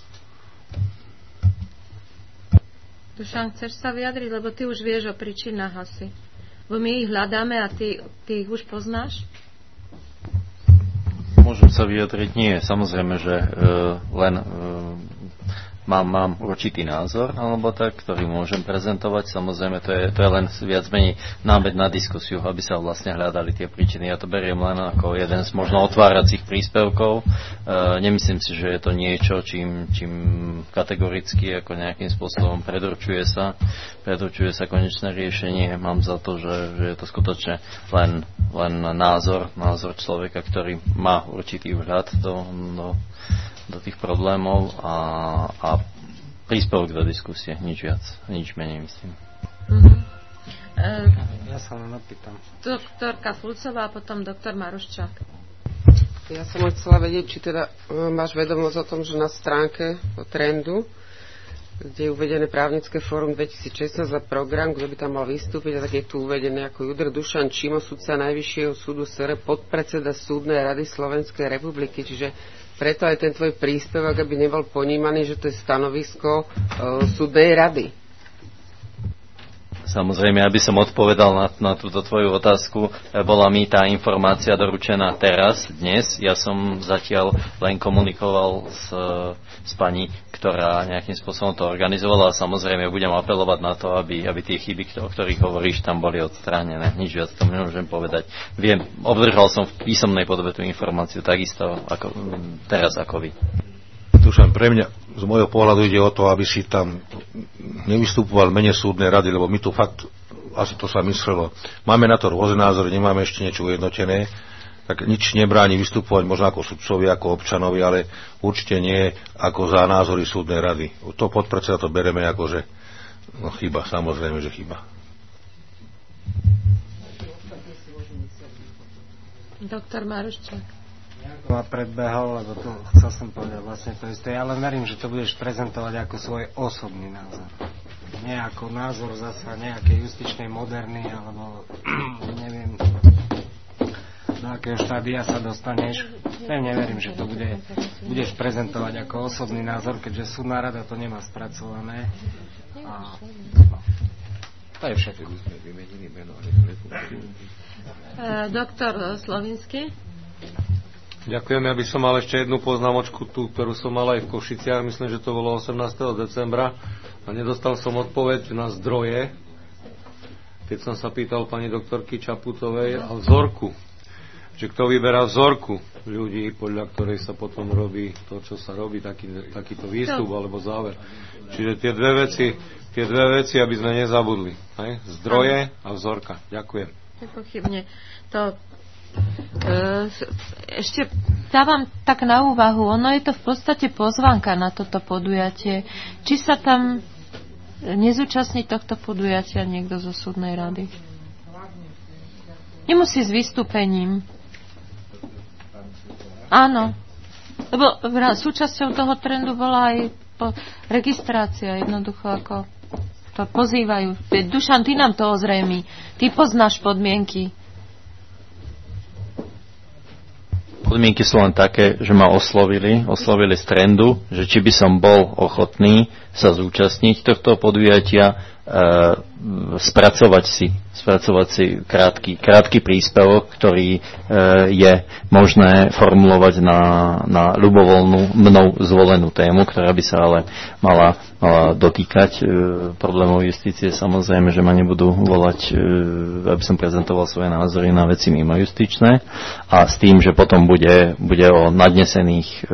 Dušan, chceš sa vyjadriť, lebo ty už vieš o príčinách asi. Bo my ich hľadáme a ty, ty ich už poznáš? Môžem sa vyjadriť? Nie, samozrejme, že e, len e, mám, mám určitý názor, alebo tak, ktorý môžem prezentovať. Samozrejme, to je, to je len viac menej námed na diskusiu, aby sa vlastne hľadali tie príčiny. Ja to beriem len ako jeden z možno otváracích príspevkov. E, nemyslím si, že je to niečo, čím, čím kategoricky ako nejakým spôsobom predurčuje sa, predurčuje sa konečné riešenie. Mám za to, že, že je to skutočne len, len názor, názor človeka, ktorý má určitý vhľad do, do do tých problémov a, a príspevok do diskusie, nič viac, nič menej, myslím. Uh-huh. Uh, ja sa len opýtam. Doktorka Fulcová a potom doktor Maruščák. Ja som chcela vedieť, či teda uh, máš vedomosť o tom, že na stránke Trendu, kde je uvedené právnické fórum dvetisícšestnásť za program, kto by tam mal vystúpiť, a tak je tu uvedené ako Judr Dušan Čimo, sudca Najvyššieho súdu es er, podpredseda Súdnej rady Slovenskej republiky, čiže preto aj ten tvoj príspevok, aby nebol ponímaný, že to je stanovisko e, súdnej rady. Samozrejme, aby som odpovedal na, na túto tvoju otázku, bola mi tá informácia doručená teraz, dnes. Ja som zatiaľ len komunikoval s, s pani, ktorá nejakým spôsobom to organizovala a samozrejme budem apelovať na to, aby, aby tie chyby, o ktorých hovoríš, tam boli odstránené. Nič viac tomu nemôžem povedať. Viem, obdržal som v písomnej podobe tú informáciu takisto ako, teraz ako vy. Dušan, pre mňa z môjho pohľadu ide o to, aby si tam nevystupoval mene súdnej rady, lebo my tu fakt, asi to sa myslelo, máme na to rôzne názory, nemáme ešte niečo ujednotené, tak nič nebráni vystupovať možno ako sudcovi, ako občanovi, ale určite nie ako za názory súdnej rady. To podpredseda to bereme ako, že no chyba, samozrejme, že chyba. Doktor Maruščák. Ma predbehol, lebo tu chcel som povedať vlastne to isté, ale verím, že to budeš prezentovať ako svoj osobný názor. Nie ako názor zasa nejakej justičnej moderny, alebo neviem, do akého štádia sa dostaneš. Pevne verím, že to bude, budeš prezentovať ako osobný názor, keďže súdna rada to nemá spracované. A, no. To je všetko. Doktor Slovinský. Ďakujem, ja by som mal ešte jednu poznámočku tú, ktorú som mal aj v Košiciach, myslím, že to bolo osemnásteho decembra a nedostal som odpoveď na zdroje, keď som sa pýtal pani doktorky Čaputovej a vzorku, že kto vyberá vzorku ľudí, podľa ktorej sa potom robí to, čo sa robí, taký, takýto výstup alebo záver. Čiže tie dve veci, tie dve veci, aby sme nezabudli. Hej? Zdroje a vzorka. Ďakujem. Nepochybne. To ešte dávam tak na úvahu, ono je to v podstate pozvánka na toto podujatie. Či sa tam nezúčastní tohto podujatia niekto zo súdnej rady? Nemusí s vystúpením. Áno. Lebo súčasťou toho trendu bola aj registrácia, jednoducho ako to pozývajú. Dušan, ty nám to ozrejmi. Ty poznáš podmienky. Podmienky sú len také, že ma oslovili, oslovili z trendu, že či by som bol ochotný sa zúčastniť tohto podujatia, e, spracovať si, spracovať si krátky, krátky príspevok, ktorý e, je možné formulovať na, na ľubovoľnú mnou zvolenú tému, ktorá by sa ale mala, mala dotýkať e, problémov justície. Samozrejme, že ma nebudú volať, e, aby som prezentoval svoje názory na veci mimo justičné a s tým, že potom bude, bude o nadnesených e,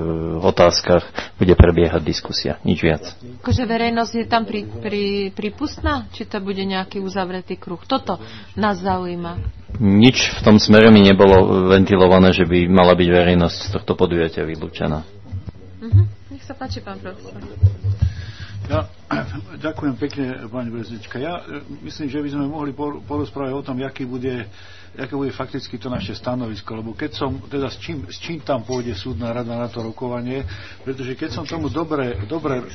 otázkach bude prebiehať diskusia. Nič viac. Akože verejnosť je tam pri, pri, prípustná? Či to bude nejaký uzavretý kruh? Toto nás zaujíma. Nič v tom smere mi nebolo ventilované, že by mala byť verejnosť z tohto podujatia vylúčená. Uh-huh. Nech sa páči, pán profesor. Ja, ďakujem pekne, pani prezidentka. Ja myslím, že by sme mohli porozprávať o tom, aký bude, aké bude fakticky to naše stanovisko, lebo keď som, teda s čím, s čím tam pôjde súdna rada na to rokovanie, pretože keď som tomu dobre, dobre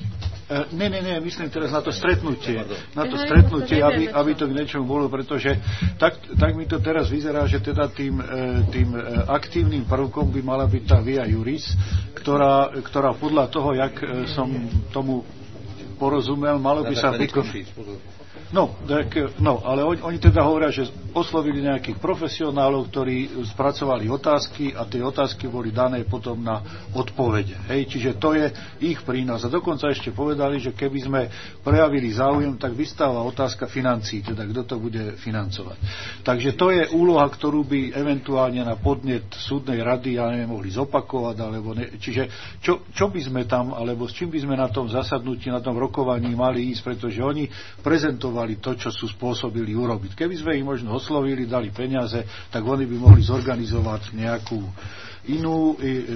e, ne, ne, ne, myslím teraz na to stretnutie, na to stretnutie, aby, aby to k niečomu bolo, pretože tak, tak mi to teraz vyzerá, že teda tým, tým aktívnym prvkom by mala byť tá via juris, ktorá, ktorá podľa toho, jak som tomu porozumel, malo by sa vykonať. No, tak, no, ale oni, oni teda hovoria, že oslovili nejakých profesionálov, ktorí spracovali otázky a tie otázky boli dané potom na odpovede. Hej, čiže to je ich prínos. A dokonca ešte povedali, že keby sme prejavili záujem, tak vystáva otázka financií, teda kto to bude financovať. Takže to je úloha, ktorú by eventuálne na podnet súdnej rady, ja neviem, mohli zopakovať, alebo ne, čiže čo, čo by sme tam, alebo s čím by sme na tom zasadnutí, na tom rokovaní mali ísť, pretože oni prezentovali to, čo sú spôsobili urobiť. Keby sme ich možno oslovili, dali peniaze, tak oni by mohli zorganizovať nejakú inú,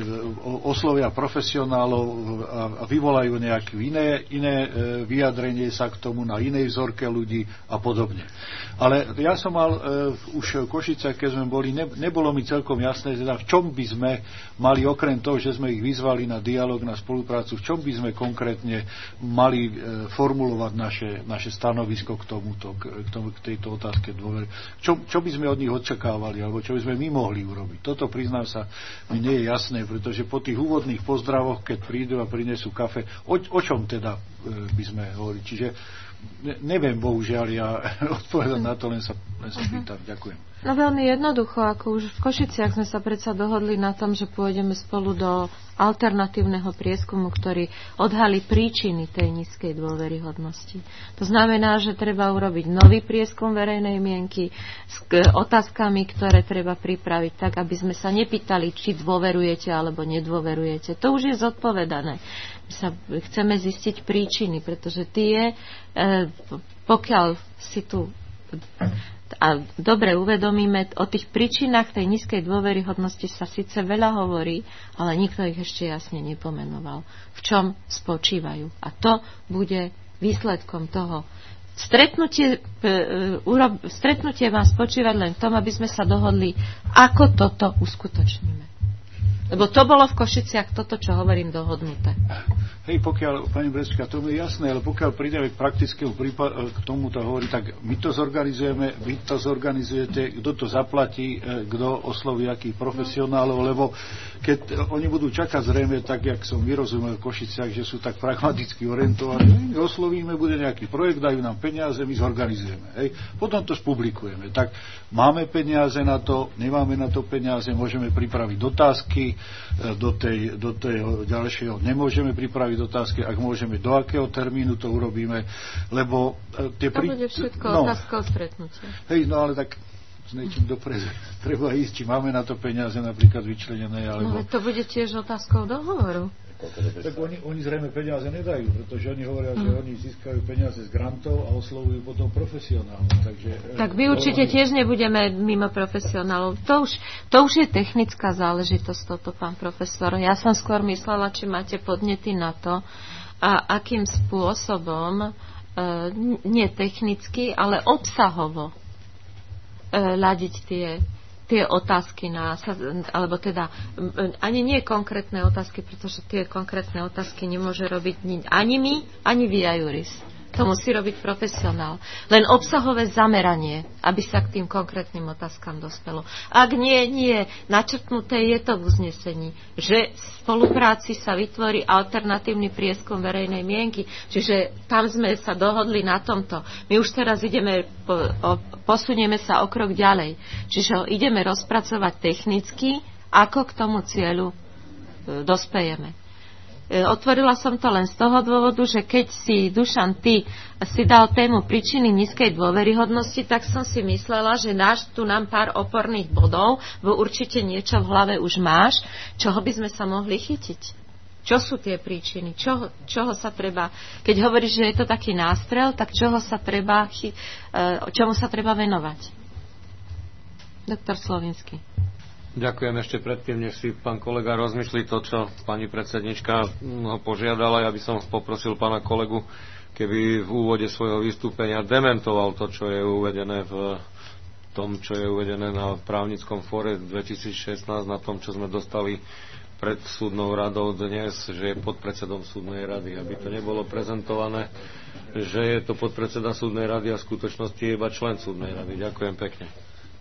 oslovia profesionálov a vyvolajú nejaké iné, iné vyjadrenie sa k tomu na inej vzorke ľudí a podobne. Ale ja som mal už v Košicách, keď sme boli, ne, nebolo mi celkom jasné, teda v čom by sme mali, okrem toho, že sme ich vyzvali na dialog, na spoluprácu, v čom by sme konkrétne mali formulovať naše, naše stanovisko k tomuto, k, tomu, k tejto otázke dôvery. Čo, čo by sme od nich očakávali, alebo čo by sme my mohli urobiť. Toto, priznám sa, mi nie je jasné, pretože po tých úvodných pozdravoch, keď prídu a prinesú kafe, o, o čom teda e, by sme hovorili. Čiže ne, neviem, bohužiaľ, ja odpovedám na to, len sa, len sa pýtam. Ďakujem. No veľmi jednoducho, ako už v Košiciach sme sa predsa dohodli na tom, že pôjdeme spolu do alternatívneho prieskumu, ktorý odhalí príčiny tej nízkej dôveryhodnosti. To znamená, že treba urobiť nový prieskum verejnej mienky s otázkami, ktoré treba pripraviť tak, aby sme sa nepýtali, či dôverujete alebo nedôverujete. To už je zodpovedané. My sa chceme zistiť príčiny, pretože tie, pokiaľ si tu a dobre uvedomíme, o tých príčinách tej nízkej dôveryhodnosti sa síce veľa hovorí, ale nikto ich ešte jasne nepomenoval. V čom spočívajú. A to bude výsledkom toho. Stretnutie, stretnutie má spočívať len v tom, aby sme sa dohodli, ako toto uskutočníme. Lebo to bolo v Košiciach toto, čo hovorím, dohodnuté. Hej, pokiaľ, pani Brezčka, to je jasné, ale pokiaľ prídeme k praktickému prípadu, k tomuto hovorí, tak my to zorganizujeme, vy to zorganizujete, kto to zaplatí, kto osloví akých profesionálov, lebo keď oni budú čakať zrejme, tak jak som vyrozumel v Košiciach, že sú tak pragmaticky orientovaní, my oslovíme, bude nejaký projekt, dajú nám peniaze, my zorganizujeme. Hej. Potom to spublikujeme. Tak máme peniaze na to, nemáme na to peniaze, môžeme pripraviť otázky, do, tej, do tej ďalšieho nemôžeme pripraviť otázky, ak môžeme, do akého termínu to urobíme, lebo tie... To pri... bude všetko no, otázka o stretnutia. Hej, no ale tak s niečím dopredu treba ísť, či máme na to peniaze napríklad vyčlenené, alebo... No, to bude tiež otázkou dohovoru. Tak oni, oni zrejme peniaze nedajú, pretože oni hovoria, že mm. oni získajú peniaze z grantov a oslovujú potom profesionálov. Takže, tak my určite oni... tiež nebudeme mimo profesionálov. To už, to už je technická záležitosť, toto, pán profesor. Ja som skôr myslela, či máte podnety na to, a akým spôsobom, e, nie technicky, ale obsahovo e, ladiť tie tie otázky na, alebo teda ani nie konkrétne otázky, pretože tie konkrétne otázky nemôže robiť ani my, ani via juris. To musí robiť profesionál. Len obsahové zameranie, aby sa k tým konkrétnym otázkam dospelo. Ak nie, nie, načrtnuté je to v uznesení, že v spolupráci sa vytvorí alternatívny prieskum verejnej mienky. Čiže tam sme sa dohodli na tomto. My už teraz ideme, posunieme sa o krok ďalej. Čiže ho ideme rozpracovať technicky, ako k tomu cieľu dospejeme. Otvorila som to len z toho dôvodu, že keď si, Dušan, ty si dal tému príčiny nízkej dôveryhodnosti, tak som si myslela, že dáš tu nám pár oporných bodov, bo určite niečo v hlave už máš, čoho by sme sa mohli chytiť. Čo sú tie príčiny? Čoho, čoho sa treba, keď hovoríš, že je to taký nástrel, tak čoho sa treba, čomu sa treba venovať? Doktor Slovinský. Ďakujem ešte predtým, než si pán kolega rozmyslí to, čo pani predsednička ho požiadala. Ja by som poprosil pána kolegu, keby v úvode svojho vystúpenia dementoval to, čo je uvedené v tom, čo je uvedené na právnickom fóre dvetisícšestnásť, na tom, čo sme dostali pred súdnou radou dnes, že je podpredsedom súdnej rady, aby to nebolo prezentované, že je to podpredseda súdnej rady a v skutočnosti je iba člen súdnej rady. Ďakujem pekne.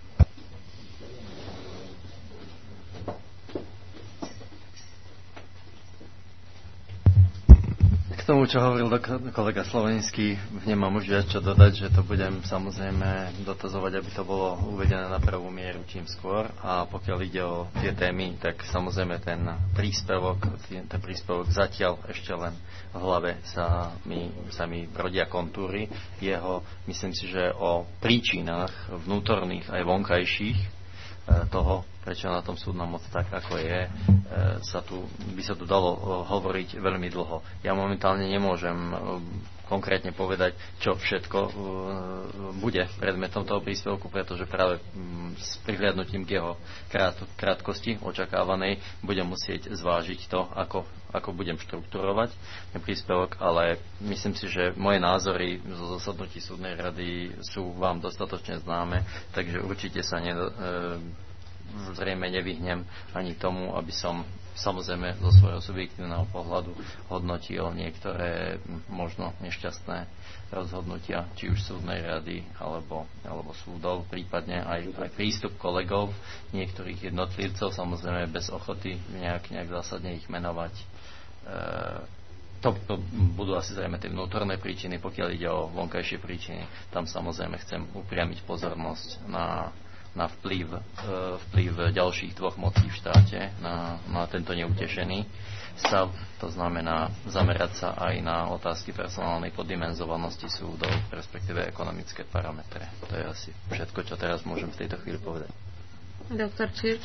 K tomu, čo hovoril kolega Slovenský, nemám už viac čo dodať, že to budem samozrejme dotazovať, aby to bolo uvedené na prvú mieru čím skôr. A pokiaľ ide o tie témy, tak samozrejme ten príspevok, ten príspevok zatiaľ ešte len v hlave sa mi, sa mi rodia kontúry. Jeho, myslím si, že o príčinách vnútorných aj vonkajších toho, prečo na tom súdna moc tak, ako je, sa tu, by sa tu dalo hovoriť veľmi dlho. Ja momentálne nemôžem konkrétne povedať, čo všetko bude predmetom toho príspevku, pretože práve s prihliadnutím k jeho krátkosti očakávanej budem musieť zvážiť to, ako, ako budem štrukturovať ten príspevok, ale myslím si, že moje názory zo zasadnutí súdnej rady sú vám dostatočne známe, takže určite sa ne, zrejme nevyhnem ani tomu, aby som samozrejme zo svojho subjektívneho pohľadu hodnotil niektoré možno nešťastné rozhodnutia, či už súdnej rady alebo, alebo súdov, prípadne aj, aj prístup kolegov niektorých jednotlivcov, samozrejme bez ochoty nejak, nejak zásadne ich menovať. E, to, to budú asi zrejme tie vnútorné príčiny, pokiaľ ide o vonkajšie príčiny. Tam samozrejme chcem upriamiť pozornosť na na vplyv, vplyv ďalších dvoch mocí v štáte na, na tento neutešený stav. To znamená zamerať sa aj na otázky personálnej poddimenzovanosti súdov, respektíve ekonomické parametre. To je asi všetko, čo teraz môžem v tejto chvíli povedať. Doktor Čirč?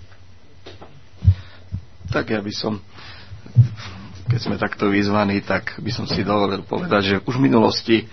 Tak ja by som, keď sme takto vyzvaní, tak by som si dovolil povedať, že už v minulosti e,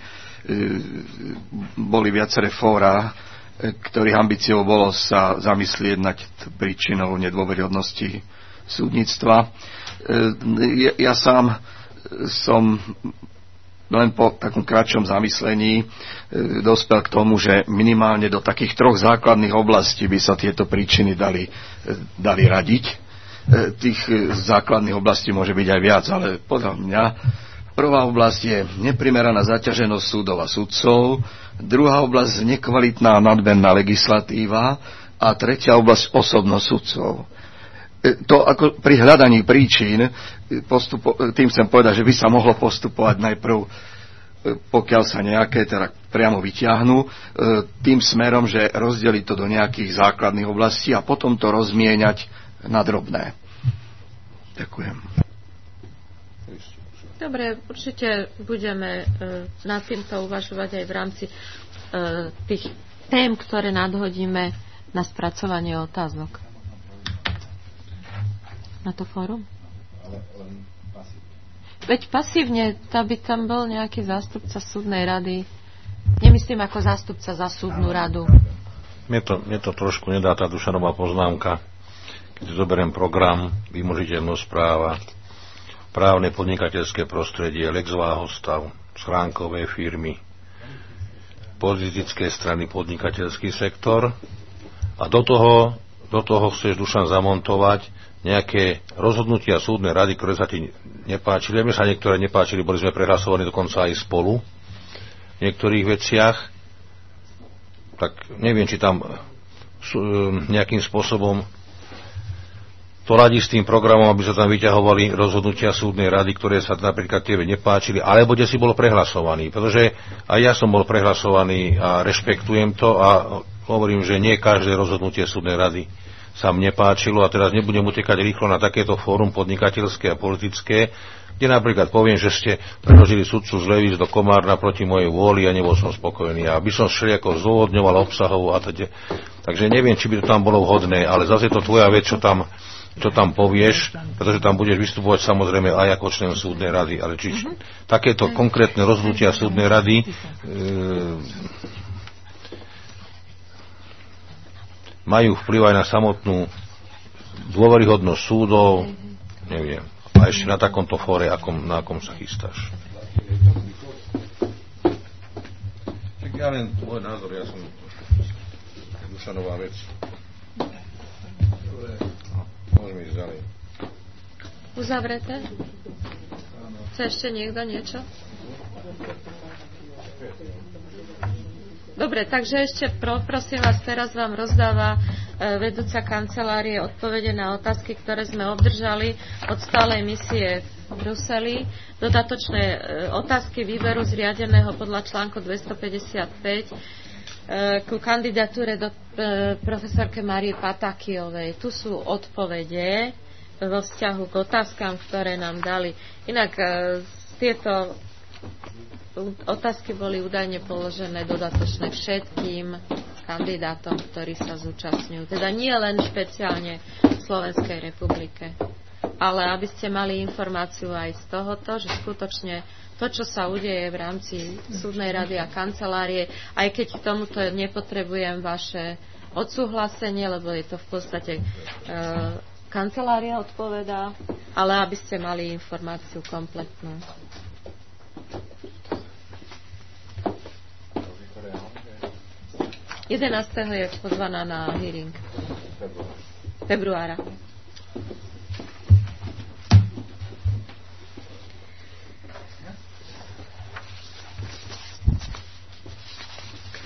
boli viaceré fóra, ktorých ambíciou bolo sa zamyslieť nad príčinou nedôveryhodnosti súdnictva. Ja, ja sám som len po takom kratšom zamyslení dospel k tomu, že minimálne do takých troch základných oblastí by sa tieto príčiny dali, dali radiť. Tých základných oblastí môže byť aj viac, ale podľa mňa prvá oblasť je neprimeraná zaťaženosť súdov a sudcov, druhá oblasť nekvalitná nadmerná legislatíva a tretia oblasť osobnosť sudcov. To ako pri hľadaní príčin, postupo, tým chcem povedať, že by sa mohlo postupovať najprv, pokiaľ sa nejaké teda priamo vyťahnú, tým smerom, že rozdeliť to do nejakých základných oblastí a potom to rozmieňať na drobné. Ďakujem. Dobre, určite budeme e, nad týmto uvažovať aj v rámci e, tých tém, ktoré nadhodíme na spracovanie otázok. Na to fórum? Veď pasívne, aby tam bol nejaký zástupca súdnej rady. Nemyslím ako zástupca za súdnu radu. Mne to, mne to trošku nedá tá Dušanová poznámka. Keď zoberiem program, vymožiteľnosť práva, právne podnikateľské prostredie, Lex Váhostav, schránkové firmy, politické strany, podnikateľský sektor a do toho, do toho chceš, Dušan, zamontovať nejaké rozhodnutia súdnej rady, ktoré sa ti nepáčili. Mne sa niektoré nepáčili, boli sme prehlasovaní dokonca aj spolu v niektorých veciach. Tak neviem, či tam nejakým spôsobom to radí s tým programom, aby sa tam vyťahovali rozhodnutia súdnej rady, ktoré sa napríklad tebe nepáčili, alebo kde si bol prehlasovaný. Pretože aj ja som bol prehlasovaný a rešpektujem to a hovorím, že nie každé rozhodnutie súdnej rady sa mne páčilo a teraz nebudem utekať rýchlo na takéto fórum podnikateľské a politické, kde napríklad poviem, že ste predložili sudcu z Levíc do Komárna proti mojej vôli a nebol som spokojný. A by som všelijako zdôvodňoval obsahovo a teda. Takže neviem, či by to tam bolo vhodné, ale zase je to tvoja vec, čo tam čo tam povieš, pretože tam budeš vystupovať samozrejme aj ako člen súdnej rady, ale či uh-huh. takéto konkrétne rozhodnutia súdnej rady e, majú vplyv aj na samotnú dôveryhodnosť súdov, neviem, a ešte na takomto fóre, akom, na akom sa chystáš. Tak ja len môj názor, ja som Dušanová vec. Môžeme ísť ďalej. Uzavreté? Chce ešte niekto niečo? Dobre, takže ešte prosím vás, teraz vám rozdáva e, vedúca kancelárie odpovede na otázky, ktoré sme obdržali od stálej misie v Bruseli. Dodatočné e, otázky výberu zriadeného podľa článku dvestopäťdesiatpäť ku kandidatúre do e, profesorke Márie Patakijovej. Tu sú odpovede vo vzťahu k otázkam, ktoré nám dali. Inak e, tieto otázky boli údajne položené dodatočne všetkým kandidátom, ktorí sa zúčastňujú. Teda nie len špeciálne v Slovenskej republike. Ale aby ste mali informáciu aj z tohoto, že skutočne to, čo sa udeje v rámci súdnej rady a kancelárie, aj keď k tomuto nepotrebujem vaše odsúhlasenie, lebo je to v podstate e, kancelária odpovedá, ale aby ste mali informáciu kompletnú. jedenásteho je pozvaná na hearing. Februára.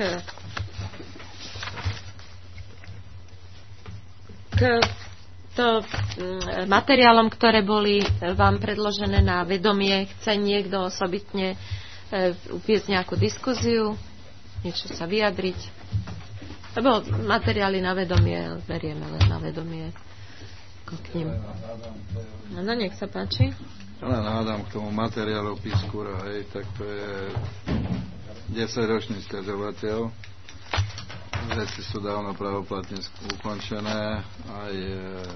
k to materiálom, ktoré boli vám predložené na vedomie, chce niekto osobitne uviesť nejakú diskuziu, niečo sa vyjadriť. Lebo materiály na vedomie, berieme len na vedomie k ním. No, nech sa páči. Len hádam k tomu materiálu Piskúra, hej, tak to je desaťročný sťažovateľ. Veci sú dávno pravoplatne ukončené. Aj e,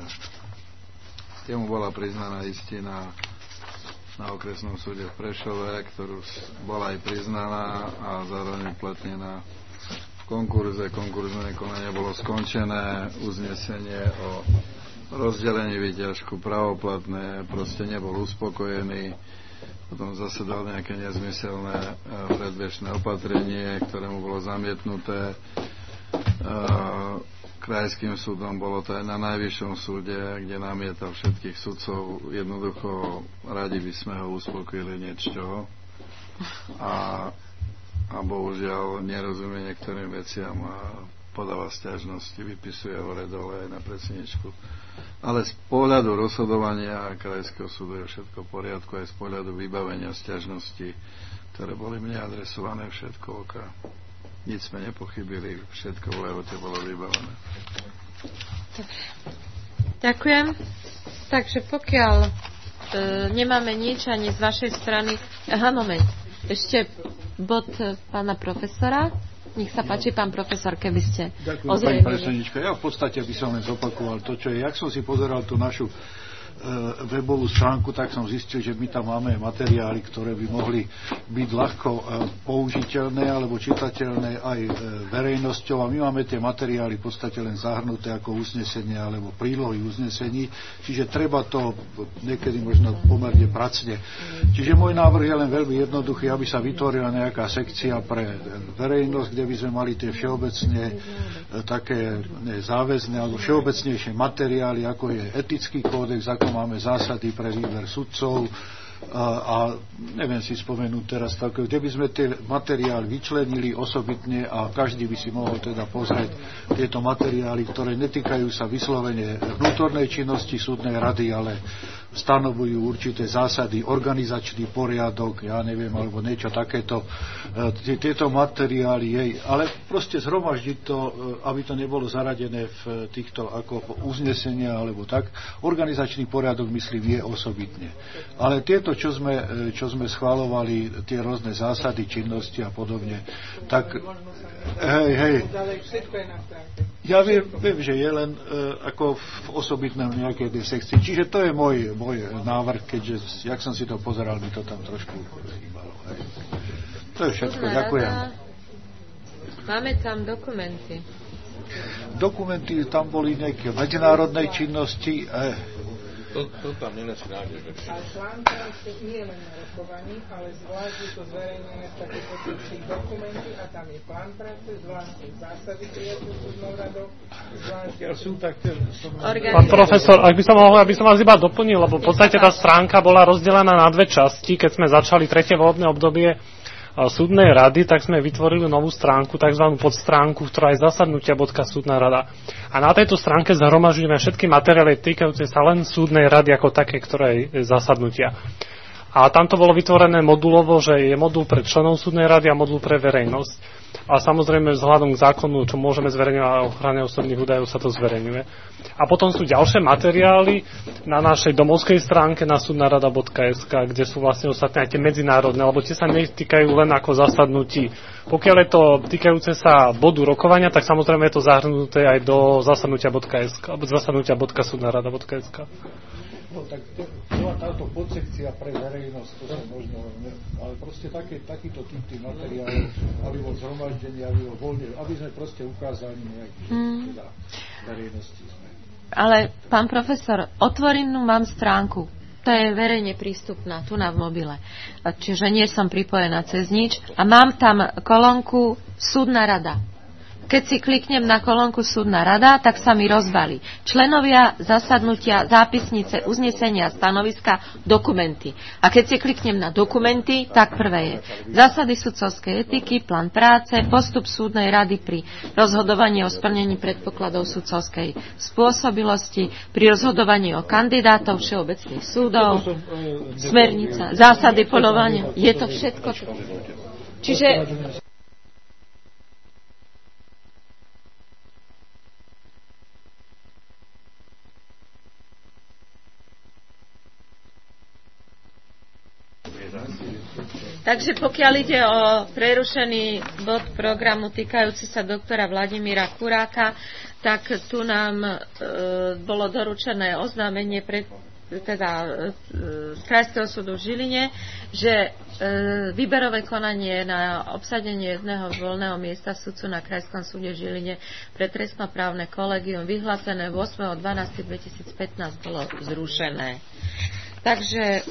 jemu bola priznaná istina na okresnom súde v Prešove, ktorú bola aj priznaná a zároveň uplatnená v konkurze. Konkurzné konanie bolo skončené, uznesenie o rozdelení výťažku pravoplatné, proste nebol uspokojený. Potom zase dal nejaké nezmyselné predbežné opatrenie, ktoré mu bolo zamietnuté krajským súdom, bolo to aj na najvyššom súde, kde namietal všetkých sudcov. Jednoducho radi by sme ho uspokojili niečo a, a bohužiaľ nerozumie niektorým veciam a podáva sťažnosti, vypisuje hore dole aj na predsedničku. Ale z pohľadu rozhodovania krajského súdu je všetko v poriadku, aj z pohľadu vybavenia sťažnosti, ktoré boli mne adresované, všetko oka. Nic sme nepochybili, všetko v lehote bolo vybavené. Dobre. Ďakujem. Takže pokiaľ e, nemáme nič ani z vašej strany... Aha, moment. Ešte bod pána profesora. Nech sa páči, pán profesor, keby ste ozrejmili. Ďakujem, pani predsednička. Ja v podstate by som len zopakoval to, čo je. Jak som si pozeral tú našu webovú stránku, tak som zistil, že my tam máme materiály, ktoré by mohli byť ľahko použiteľné alebo čitateľné aj verejnosťou a my máme tie materiály v podstate len zahrnuté ako uznesenie alebo prílohy uznesení, čiže treba to niekedy možno pomerne pracne. Čiže môj návrh je len veľmi jednoduchý, aby sa vytvorila nejaká sekcia pre verejnosť, kde by sme mali tie všeobecne také záväzné alebo všeobecnejšie materiály, ako je etický kódex, ako máme zásady pre výber sudcov a, a neviem si spomenúť teraz také, kde by sme tie materiály vyčlenili osobitne a každý by si mohol teda pozrieť tieto materiály, ktoré netýkajú sa vyslovene vnútornej činnosti súdnej rady, ale stanovujú určité zásady, organizačný poriadok, ja neviem, alebo niečo takéto. Tieto materiály jej, ale proste zhromaždiť to, aby to nebolo zaradené v týchto ako uznesenia alebo tak. Organizačný poriadok, myslím, je osobitne. Ale tieto, čo sme, čo sme schvalovali, tie rôzne zásady, činnosti a podobne, tak hej, hej. Ja viem, viem, že je len uh, ako v osobitnom nejakej sekcii. Čiže to je môj, môj návrh, keďže, jak som si to pozeral, mi to tam trošku chýbalo. To je všetko, ďakujem. Máme tam dokumenty. Dokumenty, tam boli nejaké medzinárodnej činnosti. Eh, To, to tam nenáči nájdeš. A článka nie len na rokovaní, ale zvlášť je to zverejnené v takých potičných dokumenty a tam je plán práce, zvlášť zásady prijaté súdnou radou, zvlášť... Ja sú také... Pán profesor, ak by som mohol, aby som vás iba doplnil, lebo v podstate tá stránka bola rozdelená na dve časti, keď sme začali tretie volebné obdobie súdnej rady, tak sme vytvorili novú stránku, tzv. Podstránku, ktorá je zasadnutia bodka súdna rada. A na tejto stránke zhromažďujeme všetky materiály týkajúce sa len súdnej rady ako také, ktoré je zasadnutia. A tam to bolo vytvorené modulovo, že je modul pre členov súdnej rady a modul pre verejnosť. A samozrejme vzhľadom k zákonu, čo môžeme zverejňovať a ochrane osobných údajov, sa to zverejňuje. A potom sú ďalšie materiály na našej domovskej stránke na súdna rada bodka es ká, kde sú vlastne ostatné aj tie medzinárodné, lebo tie sa netýkajú len ako zasadnutí. Pokiaľ je to týkajúce sa bodu rokovania, tak samozrejme je to zahrnuté aj do zasadnutia bodka es ká, alebo zasadnutia bodka súdna rada bodka es ká. No tak bola táto podsekcia pre verejnosť, to sa možno, ale proste také, takýto typ tých materiálov, aby bol zhromaždenie, aby bol voľne, aby sme proste ukázali nejaký, hmm. teda verejnosti sme. Ale, pán profesor, otvorenú mám stránku. To je verejne prístupná, tu na v mobile. Čiže nie som pripojená cez nič. A mám tam kolónku súdna rada. keď si kliknem na kolónku súdna rada, tak sa mi rozbalí členovia, zasadnutia, zápisnice, uznesenia, stanoviska, dokumenty. A keď si kliknem na dokumenty, tak prvé je zásady sudcovskej etiky, plán práce, postup súdnej rady pri rozhodovaní o splnení predpokladov sudcovskej spôsobilosti, pri rozhodovaní o kandidátov všeobecných súdov, smernica, zásady poľovania. Je to všetko. Čiže Takže pokiaľ ide o prerušený bod programu týkajúci sa doktora Vladimíra Kuráka, tak tu nám e, bolo doručené oznámenie pre, teda, e, z Krajského súdu v Žiline, že e, výberové konanie na obsadenie jedného voľného miesta sudcu na Krajskom súde v Žiline pre trestnoprávne kolegium vyhlásené ôsmeho decembra dvetisícpätnásť bolo zrušené. Takže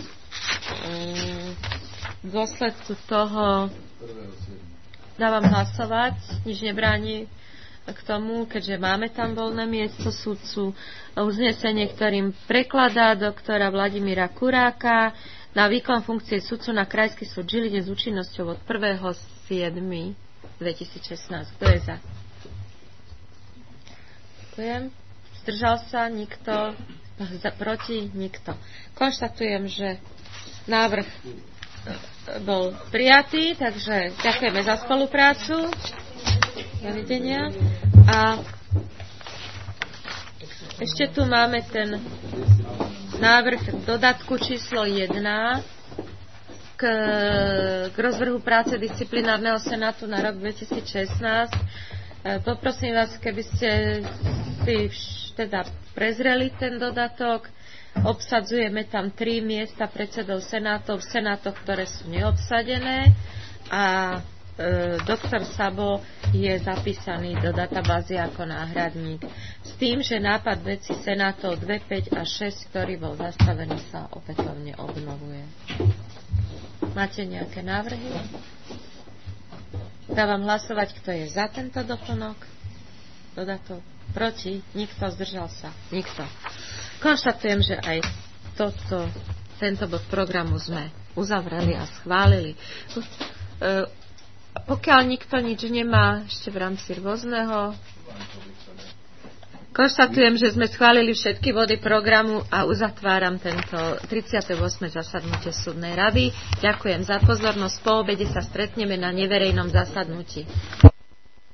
v dôsledku toho dávam hlasovať, nič nebráni k tomu, keďže máme tam voľné miesto sudcu, uznesenie, ktorým prekladá doktora Vladimíra Kuráka na výkon funkcie sudcu na Krajský súd Žiline s účinnosťou od prvého júla dvetisícšestnásť. Kto je za? Ďakujem. Zdržal sa? Nikto? Proti? Nikto. Konštatujem, že návrh bol prijatý, takže ďakujeme za spoluprácu. Dovidenia. A ešte tu máme ten návrh dodatku číslo jeden k, k rozvrhu práce disciplinárneho senátu na rok dvetisícšestnásť. Poprosím vás, keby ste si teda prezreli ten dodatok. Obsadzujeme tam tri miesta predsedov senátov v senátoch, ktoré sú neobsadené a e, doktor Sabo je zapísaný do databázy ako náhradník. S tým, že nápad veci senátov dva, päť a šesť, ktorý bol zastavený, sa opätovne obnovuje. Máte nejaké návrhy? Dávam hlasovať, kto je za tento doplnok. Dodatok. Proti? Nikto. Zdržal sa? Nikto. Konštatujem, že aj toto, tento bod programu sme uzavreli a schválili. E, pokiaľ nikto nič nemá ešte v rámci rôzneho, konštatujem, že sme schválili všetky body programu a uzatváram tento tridsiate ôsme zasadnutie súdnej rady. Ďakujem za pozornosť. Po obede sa stretneme na neverejnom zasadnutí.